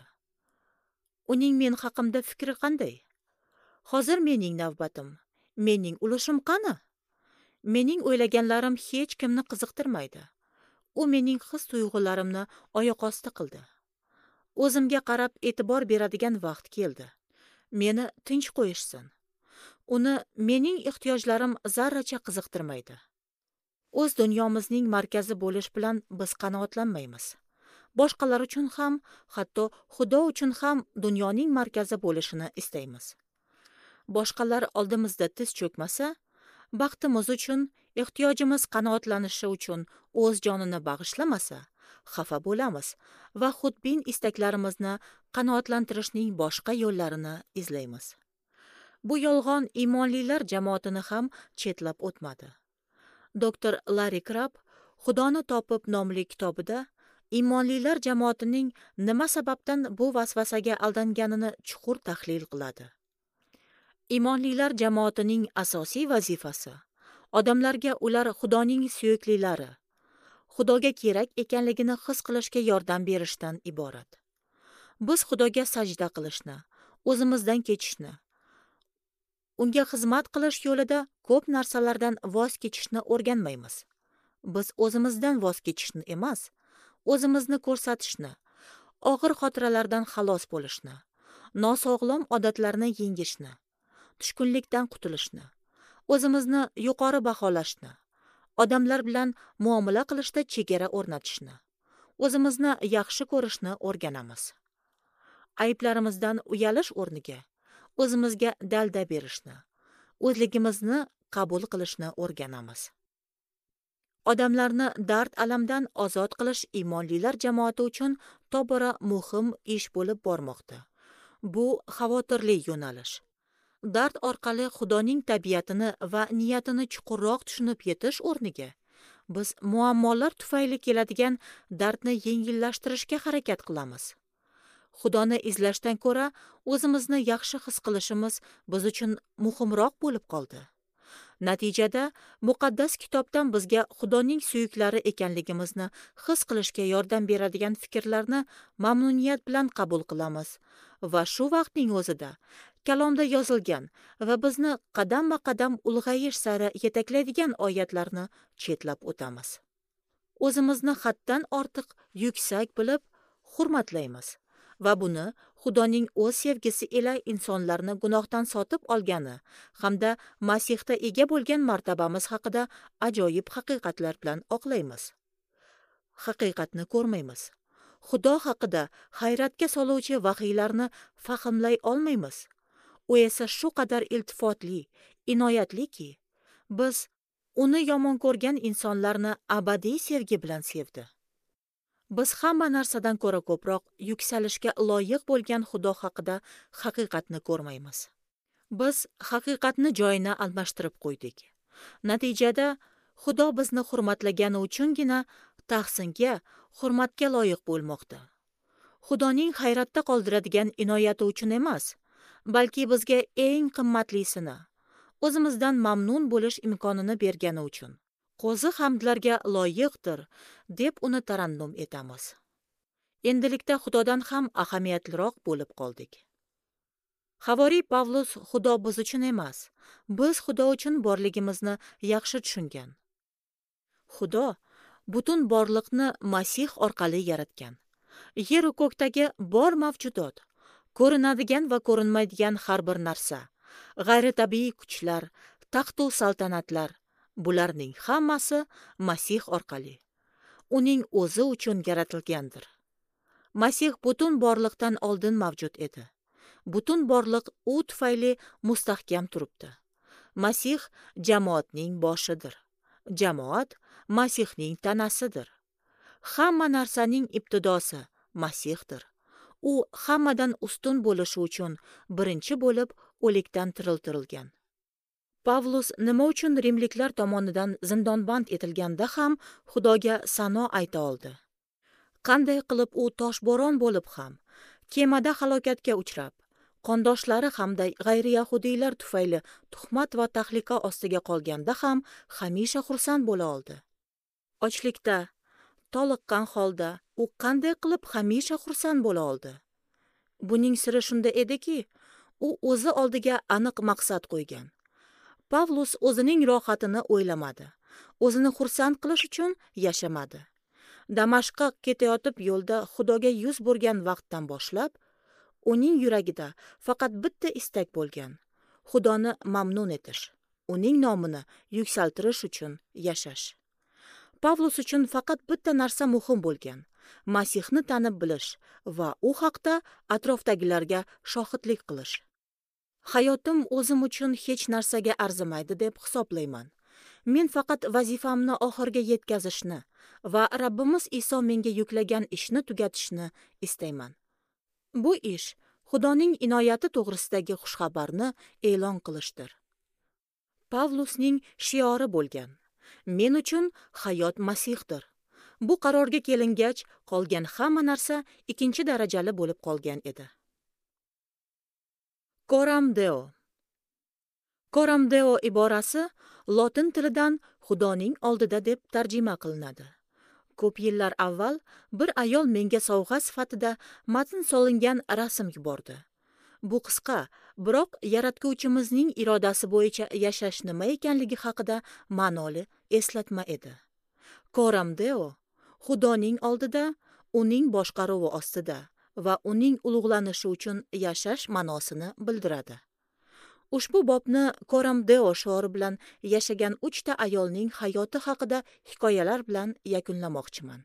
[SPEAKER 1] Uning men haqimda fikri qanday? Hozir mening navbatim. Mening ulushim qani? Mening o'ylaganlarim hech kimni qiziqtirmaydi. U mening his-tuyg'ularimni oyoq osti qildi. O'zimga qarab e'tibor beradigan vaqt keldi. Meni tinch qo'yishsin. Uni mening ehtiyojlarim zarracha qiziqtirmaydi. O'z dunyomizning markazi bo'lish bilan biz qanoatlanmaymiz. Boshqalar uchun ham, hatto Xudo uchun ham dunyoning markazi bo'lishini istaymiz. Boshqalar oldimizda tiz cho'kmasa, baxtimiz uchun, ehtiyojimiz qanoatlanishi uchun o'z jonini bag'ishlamasa, xafa bo'lamiz va xudbin istaklarimizni qanoatlantirishning boshqa yo'llarini izlaymiz. Bu yolg'on iymonlilar jamoatini ham chetlab o'tmadi. Doktor Larry Crabb Xudoni topib nomli kitobida iymonlilar jamoatining nima sababdan bu vasvasaga aldanganini chuqur tahlil qiladi. Iymonlilar jamoatining asosiy vazifasi odamlarga ular Xudoning suyuklilari, Xudoga kerak ekanligini his qilishga yordam berishdan iborat. Biz Xudoga sajda qilishni, o'zimizdan kechishni, unga xizmat qilish yo'lida ko'p narsalardan voz kechishni o'rganmaymiz. Biz o'zimizdan voz kechishni emas, o'zimizni ko'rsatishni, og'ir xotiralardan xalos bo'lishni, nosog'lom odatlarni yengishni, tushkunlikdan qutulishni, o'zimizni yuqori baholashni, odamlar bilan muomala qilishda chegara o'rnatishni, o'zimizni yaxshi ko'rishni o'rganamiz. Ayblarimizdan uyalish o'rniga o'zimizga dalda berishni, o'zligimizni qabul qilishni o'rganamiz. Odamlarni dard-alamdan ozod qilish iymonlilar jamoati uchun tobora muhim ish bo'lib bormoqda. Bu xavotirli yo'nalish. Dard orqali Xudoning tabiatini va niyatini chuqurroq tushunib yetish o'rniga biz muammolar tufayli keladigan dardni yengillashtirishga harakat qilamiz. Xudoni izlashdan ko'ra o'zimizni yaxshi his qilishimiz biz uchun muhimroq bo'lib qoldi. Natijada muqaddas kitobdan bizga Xudoning suyuklari ekanligimizni his qilishga yordam beradigan fikrlarni mamnuniyat bilan qabul qilamiz va shu vaqtning o'zida kalomda yozilgan va bizni qadamma-qadam ulg'ayish sari yetaklaydigan oyatlarni chetlab o'tamiz. O'zimizni haddan ortiq yuksak bilib hurmatlaymiz va buni Xudoning o'z sevgisi ila insonlarni gunohdan sotib olgani hamda Masihda ega bo'lgan martabamiz haqida ajoyib haqiqatlar bilan oqlaymiz. Haqiqatni ko'rmaymiz. Xudo haqida hayratga soluvchi vahiylarni fahmlay olmaymiz. U esa shu qadar iltifotli, inoyatliki, biz uni yomon ko'rgan insonlarni abadiy sevgi bilan sevdi. Biz hamma narsadan ko'ra ko'proq yuksalishga loyiq bo'lgan Xudo haqida haqiqatni ko'rmaymiz. Biz haqiqatni joyini almashtirib qo'ydik. Natijada Xudo bizni hurmatlagani uchungina tahsinga, hurmatga loyiq bo'lmoqda. Xudoning hayratda qoldiradigan inoyati uchun emas, balki bizga eng qimmatlisini, o'zimizdan mamnun bo'lish imkonini bergani uchun. Qo'zi hamdlarga loyiqdir deb uni tarannum etamiz. Endilikda Xudodan ham ahamiyatliroq bo'lib qoldik. Havoriy Pavlus Xudo biz uchun emas, biz Xudo uchun borligimizni yaxshi tushungan. Xudo butun borliqni Masih orqali yaratgan. Yer va ko'kdagi bor mavjudot, ko'rinadigan va ko'rinmaydigan har bir narsa, g'ayritabiiy kuchlar, taxtu saltanatlar, bularning hammasi Masih orqali, uning o'zi uchun yaratilgandir. Masih butun borliqdan oldin mavjud edi. Butun borliq u tufayli mustahkam turibdi. Masih jamoatning boshidir. Jamoat Masihning tanasidir. Hamma narsaning ibtidosi Masihdir. U hammadan ustun bo'lishi uchun birinchi bo'lib o'likdan tiriltirilgan. Pavlus nima uchun rimliklar tomonidan zindonband etilganda ham Xudoga sano ayta oldi? Qanday qilib u toshbo'ron bo'lib ham, kemada halokatga uchrab, qondoshlari hamda g'ayri-yahudiylar tufayli tuhmat va tahlika ostiga qolganda ham hamisha xursand bo'la oldi? Ochlikda, toliqqan holda u qanday qilib hamisha xursand bo'la oldi? Buning siri shunda ediki, u o'zi oldiga aniq maqsad qo'ygan. Pavlus o'zining rohatini o'ylamadi, o'zini xursand qilish uchun yashamadi. Damashqqa ketayotib yo'lda Xudoga yuz burgan vaqtdan boshlab, uning yuragida faqat bitta istak bo'lgan: Xudoni mamnun etish, uning nomini yuksaltirish uchun yashash. Pavlus uchun faqat bitta narsa muhim bo'lgan: Masihni tanib bilish va u haqda atrofdagilarga shohidlik qilish. Hayotim o'zim uchun hech narsaga arzimaydi deb hisoblayman. Men faqat vazifamni oxiriga yetkazishni va Rabbimiz Iso menga yuklagan ishni tugatishni istayman. Bu ish Xudoning inoyati to'g'risidagi xushxabarni e'lon qilishdir. Pavlusning shiori bo'lgan: men uchun hayot Masihdir. Bu qarorga kelingach, qolgan hamma narsa ikkinchi darajali bo'lib qolgan edi. Coram Deo. Coram Deo iborasi lotin tilidan Xudoning oldida deb tarjima qilinadi. Ko'p yillar avval bir ayol menga sovg'a sifatida matn solingan rasm yubordi. Bu qisqa, biroq yaratguvchimizning irodasi bo'yicha yashash nima ekanligi haqida ma'noli eslatma edi. Coram Deo Xudoning oldida, uning boshqaruvi ostida va uning ulug'lanishi uchun yashash ma'nosini bildiradi. Ushbu bobni Coram Deo shiori bilan yashagan uchta ayolning hayoti haqida hikoyalar bilan yakunlamoqchiman.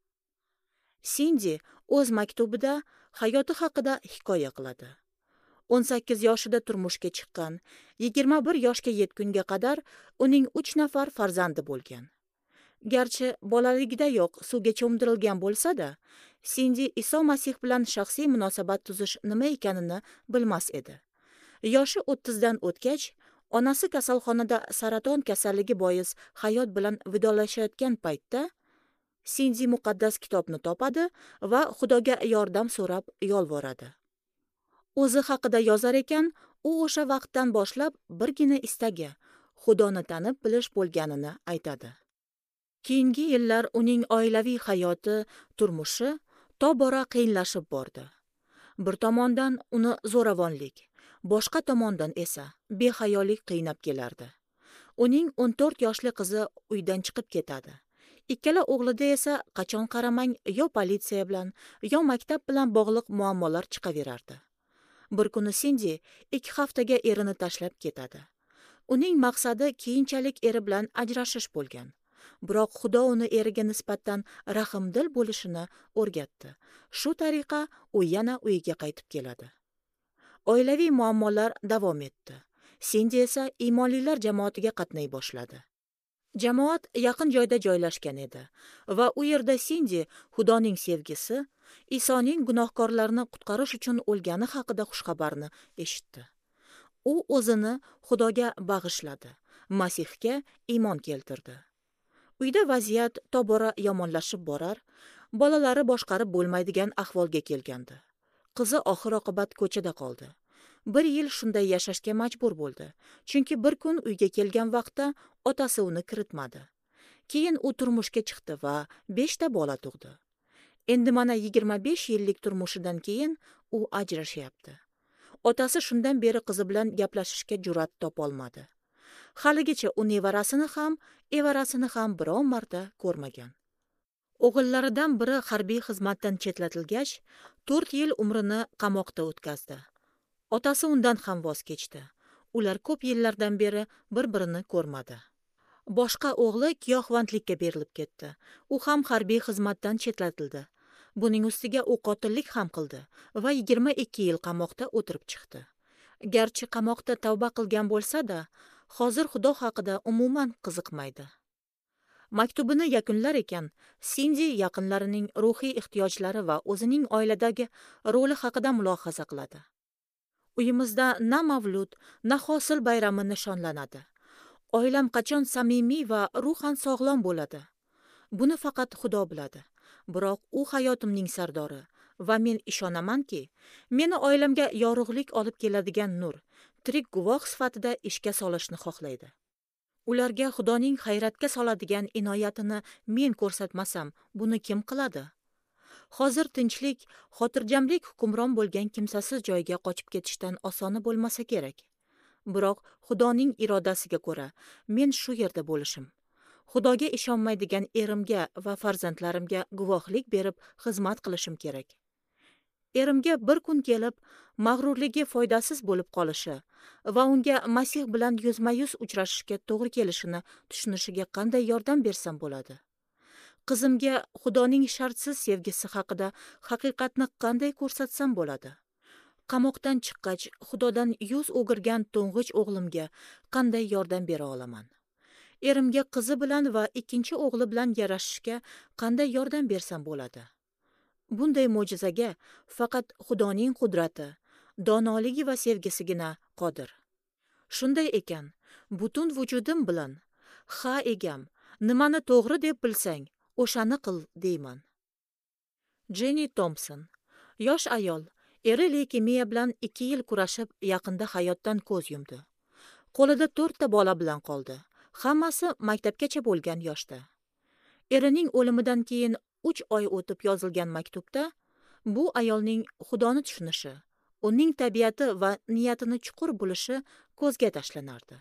[SPEAKER 1] Cindy o'z maktubida hayoti haqida hikoya qiladi. o'n sakkiz yoshida turmushga chiqqan, yigirma bir yoshga yetgunga qadar uning uch nafar farzandi bo'lgan. Garchi bolaligidayoq suvga cho'mdirilgan bo'lsa-da, Cindy Iso Masih bilan shaxsiy munosabat tuzish nima ekanini bilmas edi. Yoshi o'ttizdan o'tgach, onasi kasalxonada saraton kasalligi bois hayot bilan vidolashayotgan paytda Cindy muqaddas kitobni topadi va Xudoga yordam so'rab yolvoradi. O'zi haqida yozar ekan, u o'sha vaqtdan boshlab birgina istagi Xudoni tanib bilish bo'lganini aytadi. Keyingi yillar uning oilaviy hayoti, turmushi tobora qiyinlashib bordi. Bir tomondan uni zo'ravonlik, boshqa tomondan esa behayolik qiynab kelardi. Uning o'n to'rt yoshli qizi uydan chiqib ketadi. Ikkala o'g'lida esa qachon qaramang yo politsiya bilan, yo maktab bilan bog'liq muammolar chiqaverardi. Bir kuni Cindy ikki haftaga erini tashlab ketadi. Uning maqsadi keyinchalik eri bilan ajrashish bo'lgan. Biroq Xudo uni eriga nisbatan rahmdil bo'lishini o'rgatdi. Shu tariqa u yana uyiga qaytib keladi. Oilaviy muammolar davom etdi. Cindy esa iymonlilar jamoatiga qatnay boshladi. Jamoat yaqin joyda joylashgan edi va u yerda Sindi Xudoning sevgisi, Isoning gunohkorlarni qutqarish uchun o'lgani haqida xushxabarni eshitdi. U o'zini Xudoga bag'ishladi, Masihga iymon keltirdi. Uyda vaziyat tobora yomonlashib borar, bolalari boshqarib bo'lmaydigan ahvolga kelgandi. Qizi oxir oqibat ko'chada qoldi. Bir yil shunday yashashga majbur bo'ldi, chunki bir kun uyga kelgan vaqtda otasi uni kiritmadi. Keyin u turmushga chiqdi va beshta bola tug'di. Endi mana yigirma besh yillik turmushidan keyin u ajrashyapti. Otasi shundan beri qizi bilan gaplashishga jur'at topolmadi. Haligacha u nevarasini ham, evarasini ham biron marta ko'rmagan. O'g'illaridan biri harbiy xizmatdan chetlatilgach, to'rt yil umrini qamoqda o'tkazdi. Otasi undan ham voz kechdi. Ular ko'p yillardan beri bir-birini ko'rmadi. Boshqa o'g'li giyohvandlikka berilib ketdi. U ham harbiy xizmatdan chetlatildi. Buning ustiga u qotillik ham qildi va yigirma ikki yil qamoqda o'tirib chiqdi. Garchi qamoqda tavba qilgan bo'lsa-da, hozir Xudo haqida umuman qiziqmaydi. Maktubini yakunlar ekan, Sindi yaqinlarining ruhiy ehtiyojlari va o'zining oiladagi roli haqida mulohaza qiladi. Uyimizda na mavlud, na hosil bayrami nishonlanadi. Oilam qachon samimiy va ruhan sog'lom bo'ladi? Buni faqat Xudo biladi. Biroq u hayotimning sardori va men ishonamanki, meni oilamga yorug'lik olib keladigan nur, tirik guvoh sifatida ishga solishni xohlaydi. Ularga Xudoning hayratga soladigan inoyatini men ko'rsatmasam, buni kim qiladi? Hozir tinchlik, xotirjamlik hukmron bo'lgan kimsasiz joyga qochib ketishdan osoni bo'lmasa kerak. Biroq Xudoning irodasiga ko'ra, men shu yerda bo'lishim. Xudoga ishonmaydigan erimga va farzandlarimga guvohlik berib xizmat qilishim kerak. Erimga bir kun kelib, mag'rurligi foydasiz bo'lib qolishi va unga Masih bilan yuzma-yuz uchrashishga to'g'ri kelishini tushunishiga qanday yordam bersam bo'ladi? Qizimga Xudoning shartsiz sevgisi haqida haqiqatni qanday ko'rsatsam bo'ladi? Qamoqdan chiqqach, Xudodan yuz o'girgan to'ng'ich o'g'limga qanday yordam bera olaman? Erimga qizi bilan va ikkinchi o'g'li bilan yarashishga qanday yordam bersam bo'ladi? Bunday mo'jizaga faqat Xudoning qudrati, donoligi va sevgisigina qodir. Shunday ekan, butun vujudim bilan, "Ha egam, nimani to'g'ri deb bilsang, o'shani qil" deyman. Jenny Thompson, yosh ayol, eri leykemiya bilan ikki yil kurashib, yaqinda hayotdan ko'z yumdi. Qo'lida to'rtta bola bilan qoldi. Hammasi maktabgacha bo'lgan yoshda. Erining o'limidan keyin uch oy o'tib yozilgan maktubda bu ayolning Xudoni tushunishi, uning tabiati va niyatini chuqur bilishi ko'zga tashlanardi.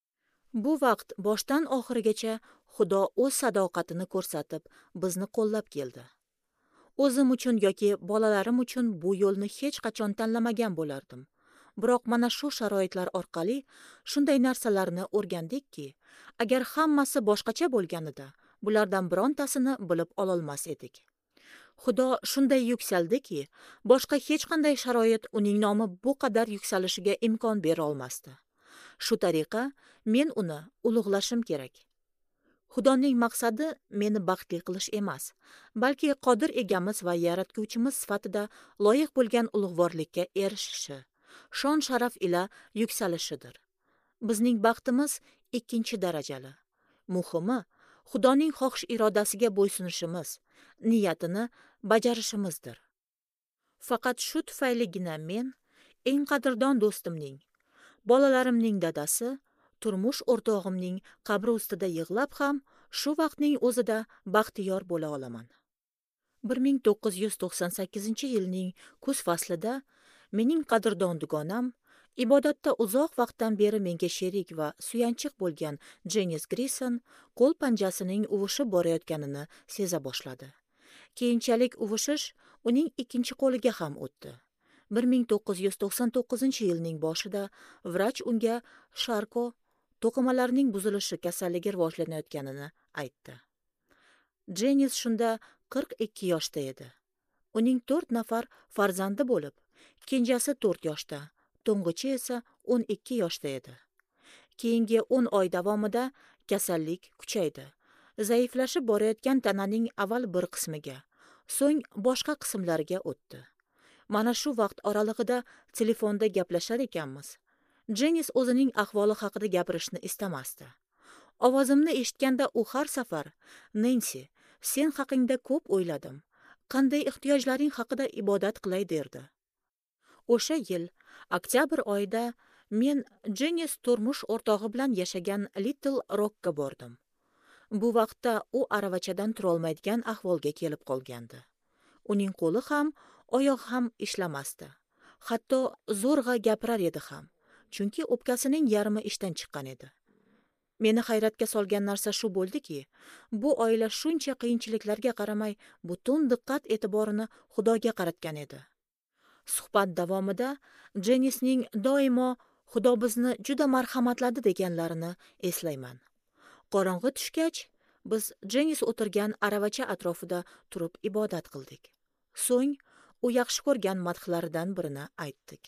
[SPEAKER 1] Bu vaqt boshdan oxirigacha Xudo o'z sadoqatini ko'rsatib, bizni qo'llab keldi. O'zim uchun yoki bolalarim uchun bu yo'lni hech qachon tanlamagan bo'lardim. Biroq mana shu sharoitlar orqali shunday narsalarni o'rgandikki, agar hammasi boshqacha bo'lganida, bulardan birontasini bilib ololmas edik. Xudo shunday yuksaldiki, boshqa hech qanday sharoit uning nomi bu qadar yuksalishiga imkon bera olmasdi. Shu tariqa men uni ulug'lashim kerak. Xudoning maqsadi meni baxtli qilish emas, balki qodir egamiz va yaratguvchimiz sifatida loyiq bo'lgan ulug'vorlikka erishishi, shon sharaf ila yuksalishidir. Bizning baxtimiz ikkinchi darajali. Muhimi, Xudoning xohish irodasiga bo'ysunishimiz, niyatini bajarishimizdir. Faqat shu tufayligina men eng qadrdon do'stimning, bolalarimning dadasi, turmush o'rtog'imning qabri ustida yig'lab ham shu vaqtning o'zida baxtiyor bo'la olaman. bir ming to'qqiz yuz to'qson sakkizinchi yilning kuz faslida mening qadrdon dugonam, ibodatda uzoq vaqtdan beri menga sherik va suyanchiq bo'lgan Jenice Grison qo'l panjasining uvushib borayotganini seza boshladi. Keyinchalik uvushish uning ikkinchi qo'liga ham o'tdi. bir ming to'qqiz yuz to'qson to'qqizinchi yilning boshida vrach unga Sharko to'qimalarining buzilishi kasalligi rivojlanayotganini aytdi. Jenice shunda qirq ikki yoshda edi. Uning to'rt nafar farzandi bo'lib, kenjasi to'rt yoshda, to'ng'ichi esa o'n ikki yoshda edi. Keyingi o'n oy davomida kasallik kuchaydi. Zaiflashib borayotgan tananing avval bir qismiga, so'ng boshqa qismlariga o'tdi. Mana shu vaqt oralig'ida telefonda gaplashar ekanmiz. Jennis o'zining ahvoli haqida gapirishni istamasdi. Ovozimni eshitganda u har safar, "Nensi, sen haqingda ko'p o'yladim. Qanday ehtiyojlaring haqida ibodat qilay" derdi. O'sha yil oktyabr oyida men Jennis turmush o'rtog'i bilan yashagan Little Rockka bordim. Bu vaqtda u aravachadan turolmaydigan ahvolga kelib qolgandi. Uning qo'li ham, oyog'i ham ishlamasdi. Hatto zo'rg'a gapirar edi ham, chunki o'pkasining yarmi ishdan chiqqan edi. Meni hayratga solgan narsa shu bo'ldiki, bu oila shuncha qiyinchiliklarga qaramay butun diqqat e'tiborini Xudoga qaratgan edi. Suhbat davomida Jennisning doimo "Xudo bizni juda marhamatladi" deganlarini eslayman. Qorong'i tushgach, biz Jennis o'tirgan aravacha atrofida turib ibodat qildik. So'ng u yaxshi ko'rgan madhlaridan birini aytdik.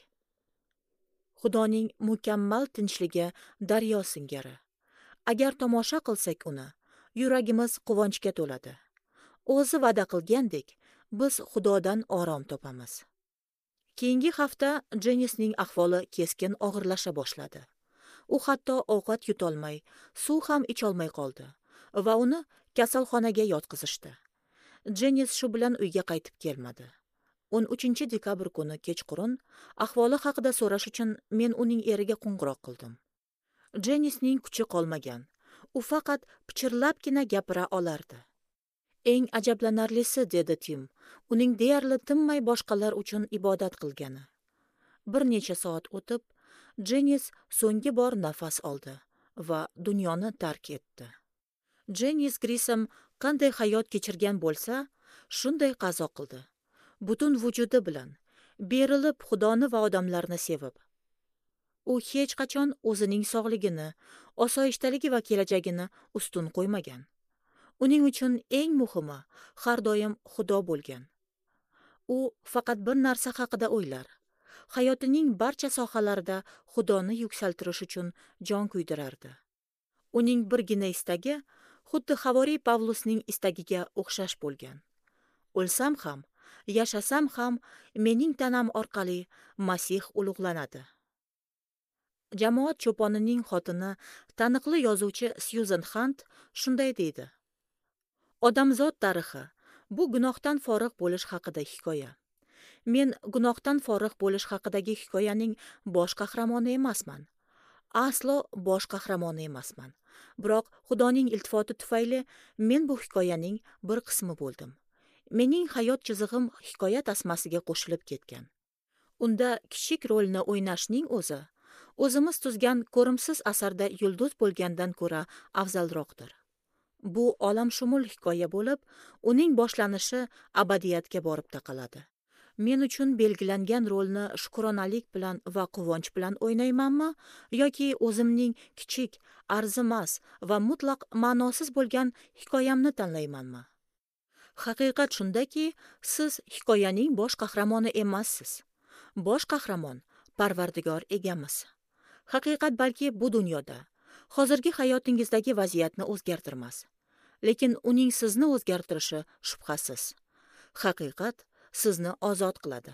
[SPEAKER 1] Xudoning mukammal tinchligi daryo singari. Agar tomosha qilsak uni, yuragimiz quvonchga to'ladi. O'zi va'da qilgandek, biz Xudodan orom topamiz. Keyingi hafta Jennisning ahvoli keskin og'irlasha boshladi. U hatto ovqat yutolmay, suv ham icholmay qoldi va uni kasalxonaga yotqizishdi. Jennis shu bilan uyga qaytib kelmadi. o'n uchinchi dekabr kuni kechqurun ahvoli haqida so'rash uchun men uning eriga qo'ng'iroq qildim. Jennisning kuchi qolmagan. U faqat pichirlabgina gapira olardi. Eng ajablanarlisi, dedi Tim, uning deyarli tinmay boshqalar uchun ibodat qilgani. Bir necha soat o'tib, Jennis so'nggi bor nafas oldi va dunyoni tark etdi. Jennis Grissom qanday hayot kechirgan bo'lsa, shunday qazo qildi. Butun vujudi bilan, berilib Xudoni va odamlarni sevib. U hech qachon o'zining sog'ligini, osoyishtaligi va kelajagini ustun qo'ymagan. Uning uchun eng muhimi har doim Xudo bo'lgan. U faqat bir narsa haqida o'ylar. Hayotining barcha sohalarida Xudoni yuksaltirish uchun jon kuydirardi. Uning birgina istagi xuddi Havoriy Pavlusning istagiga o'xshash bo'lgan. O'lsam ham, yashasam ham mening tanam orqali Masih ulug'lanadi. Jamoat cho'ponining xotini, taniqli yozuvchi Susan Hunt shunday deydi. Odamzod tarixi bu gunohdan forig' bo'lish haqida hikoya. Men gunohdan forig' bo'lish haqidagi hikoyaning bosh qahramoni emasman. Aslo bosh qahramoni emasman. Biroq Xudoning iltifoti tufayli men bu hikoyaning bir qismi bo'ldim. Mening hayot chizig'im hikoya tasmasiga qo'shilib ketgan. Unda kichik rolni o'ynashning o'zi o'zimiz tuzgan ko'rimsiz asarda yulduz bo'lgandan ko'ra afzalroqdir. Bu olamshumul hikoya bo'lib, uning boshlanishi abadiyatga borib taqaladi. Men uchun belgilangan rolni shukronalik bilan va quvonch bilan o'ynaymanmi yoki o'zimning kichik, arzimas va mutlaq ma'nosiz bo'lgan hikoyamni tanlaymanmi? Haqiqat shundaki, siz hikoyaning bosh qahramoni emassiz. Bosh qahramon Parvardigor egamiz. Haqiqat balki bu dunyoda, hozirgi hayotingizdagi vaziyatni o'zgartirmas, lekin uning sizni o'zgartirishi shubhasiz. Haqiqat sizni ozod qiladi.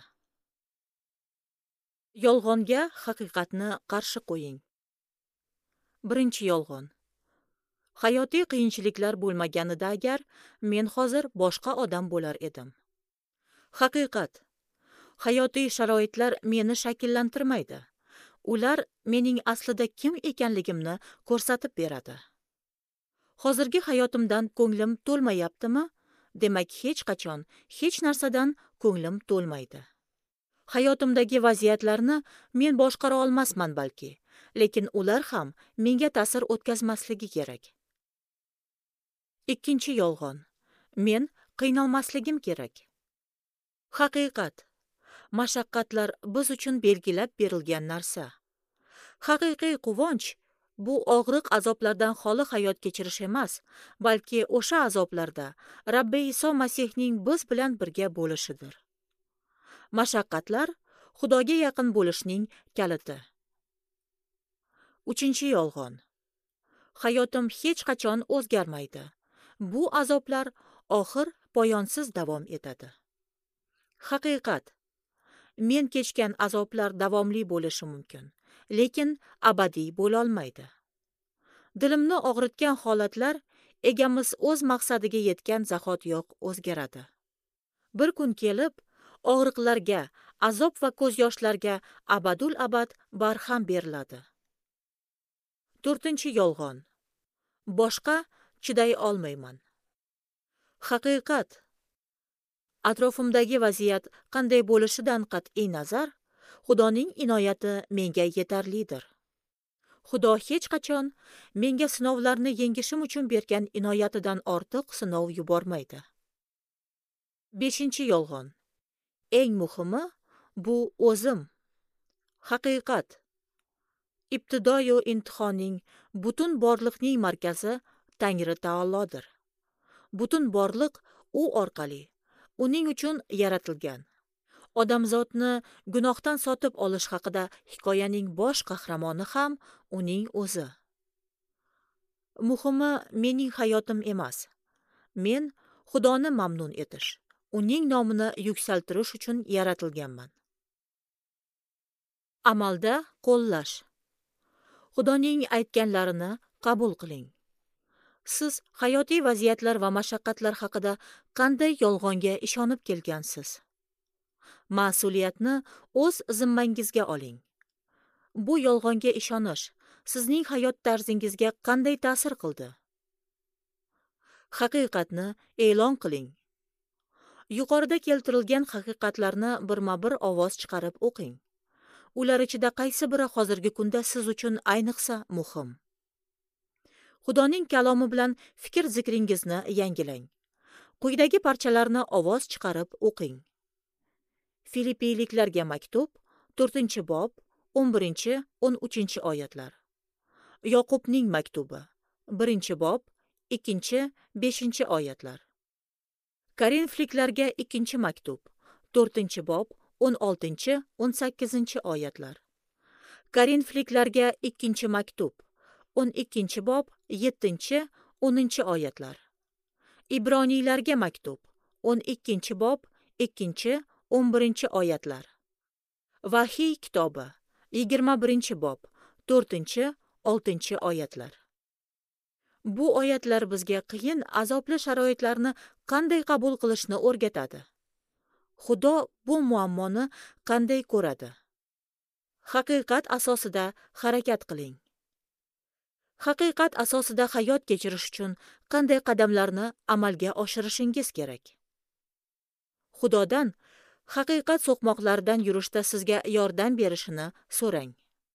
[SPEAKER 1] Yolg'onga haqiqatni qarshi qo'ying. Birinchi yolg'on. Hayotiy qiyinchiliklar bo'lmaganida agar, men hozir boshqa odam bo'lar edim. Haqiqat. Hayotiy sharoitlar meni shakllantirmaydi. Ular mening aslida kim ekanligimni ko'rsatib beradi. Hozirgi hayotimdan ko'nglim to'lmayaptimi? Demak, hech qachon hech narsadan ko'nglim to'lmaydi. Hayotimdagi vaziyatlarni men boshqara olmasman balki, lekin ular ham menga ta'sir o'tkazmasligi kerak. Ikkinchi yolg'on. Men qiynalmasligim kerak. Haqiqat. Mashaqqatlar biz uchun belgilab berilgan narsa. Haqiqiy quvonch bu og'riq azoblardan xoli hayot kechirish emas, balki o'sha azoblarda Rabbi Iso Masihning biz bilan birga bo'lishidir. Mashaqqatlar Xudoga yaqin bo'lishning kaliti. Uchinchi yolg'on. Hayotim hech qachon o'zgarmaydi. Bu azoblar oxir poyonsiz davom etadi. Haqiqat. Men kechgan azoblar davomli bo'lishi mumkin, lekin abadiy bo'lolmaydi. Dilimni og'ritgan holatlar egamiz o'z maqsadiga yetgan zahotiyoq o'zgaradi. Bir kun kelib, og'riqlarga, azob va ko'z yoshlarga abadul abad barham beriladi. To'rtinchi yolg'on. Boshqa chiday olmayman. Haqiqat. Atrofimdagi vaziyat qanday bo'lishidan qat'iy nazar, Xudoning inoyati menga yetarlidir. Xudo hech qachon menga sinovlarni yengishim uchun bergan inoyatidan ortiq sinov yubormaydi. Beshinchi yolg'on. Eng muhimi bu o'zim. Haqiqat. Ibtidoyu imtihonning, butun borliqning markazi Tangri taolodir. Butun borliq u orqali, uning uchun yaratilgan. Odamzodni gunohdan sotib olish haqida hikoyaning bosh qahramoni ham uning o'zi. Muhimi mening hayotim emas. Men Xudoni mamnun etish, uning nomini yuksaltirish uchun yaratilganman. Amalda qo'llash. Xudoning aytganlarini qabul qiling. Siz hayotiy vaziyatlar va mashaqqatlar haqida qanday yolg'onga ishonib kelgansiz? Mas'uliyatni o'z zimmangizga oling. Bu yolg'onga ishonish sizning hayot tarzingizga qanday ta'sir qildi? Haqiqatni e'lon qiling. Yuqorida keltirilgan haqiqatlarni birma-bir ovoz chiqarib o'qing. Ular ichida qaysi biri hozirgi kunda siz uchun ayniqsa muhim? Xudoning kalomi bilan fikr zikringizni yangilang. Quyidagi parchalarni ovoz chiqarib o'qing. Filipiyliklarga maktub, to'rtinchi bob, o'n birinchi o'n uchinchi oyatlar. Yoqubning maktubi, birinchi bob, ikkinchi beshinchi oyatlar. Korinfliklarga ikkinchi maktub, to'rtinchi bob, o'n oltinchi o'n sakkizinchi oyatlar. Korinfliklarga ikkinchi maktub, o'n ikkinchi bob, yettinchi o'ninchi oyatlar. Ibroniylarga maktub, o'n ikkinchi bob, ikkinchi o'n birinchi oyatlar. Vahiy kitobi, yigirma birinchi bob, to'rtinchi oltinchi oyatlar. Bu oyatlar bizga qiyin, azobli sharoitlarni qanday qabul qilishni o'rgatadi. Xudo bu muammoni qanday ko'radi? Haqiqat asosida harakat qiling. Haqiqat asosida hayot kechirish uchun qanday qadamlarni amalga oshirishingiz kerak? Xudodan haqiqat so'qmoqlaridan yurishda sizga yordam berishini so'rang.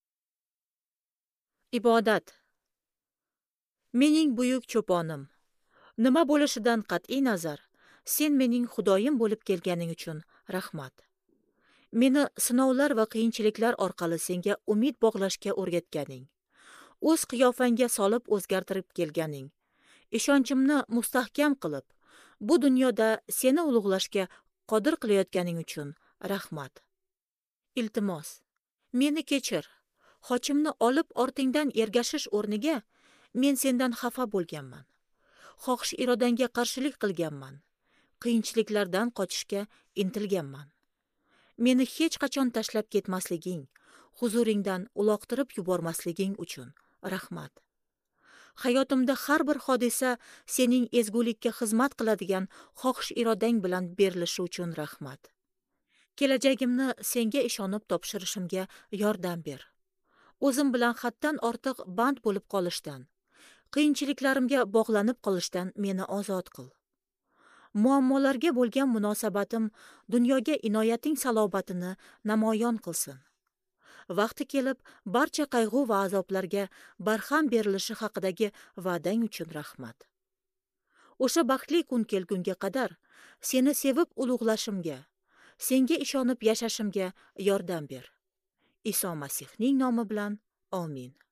[SPEAKER 1] Ibodat. Mening buyuk cho'ponim, nima bo'lishidan qat'iy nazar, sen mening Xudoyim bo'lib kelganing uchun rahmat. Meni sinovlar va qiyinchiliklar orqali senga umid bog'lashga o'rgatganing, o'z qiyofangga solib o'zgartirib kelganing, ishonchimni mustahkam qilib, bu dunyoda seni ulug'lashga qodir qilayotganing uchun rahmat. Iltimos, meni kechir. Xochimni olib ortingdan ergashish o'rniga men sendan xafa bo'lganman. Xohish irodangga qarshilik qilganman. Qiyinchiliklardan qochishga intilganman. Meni hech qachon tashlab ketmasliging, huzuringdan uloqtirib yubormasliging uchun rahmat. Hayotimda har bir hodisa sening ezgulikka xizmat qiladigan xohish irodang bilan berilishi uchun rahmat. Kelajagimni senga ishonib topshirishimga yordam ber. O'zim bilan haddan ortiq band bo'lib qolishdan, qiyinchiliklarimga bog'lanib qolishdan meni ozod qil. Muammolarga bo'lgan munosabatim dunyoga inoyating salobatini namoyon qilsin. Vaqti kelib, barcha qayg'u va azoblarga barham berilishi haqidagi va'dang uchun rahmat. O'sha baxtli kun kelgunga qadar seni sevib ulug'lashimga, senga ishonib yashashimga yordam ber. Iso Masihning nomi bilan. Amin.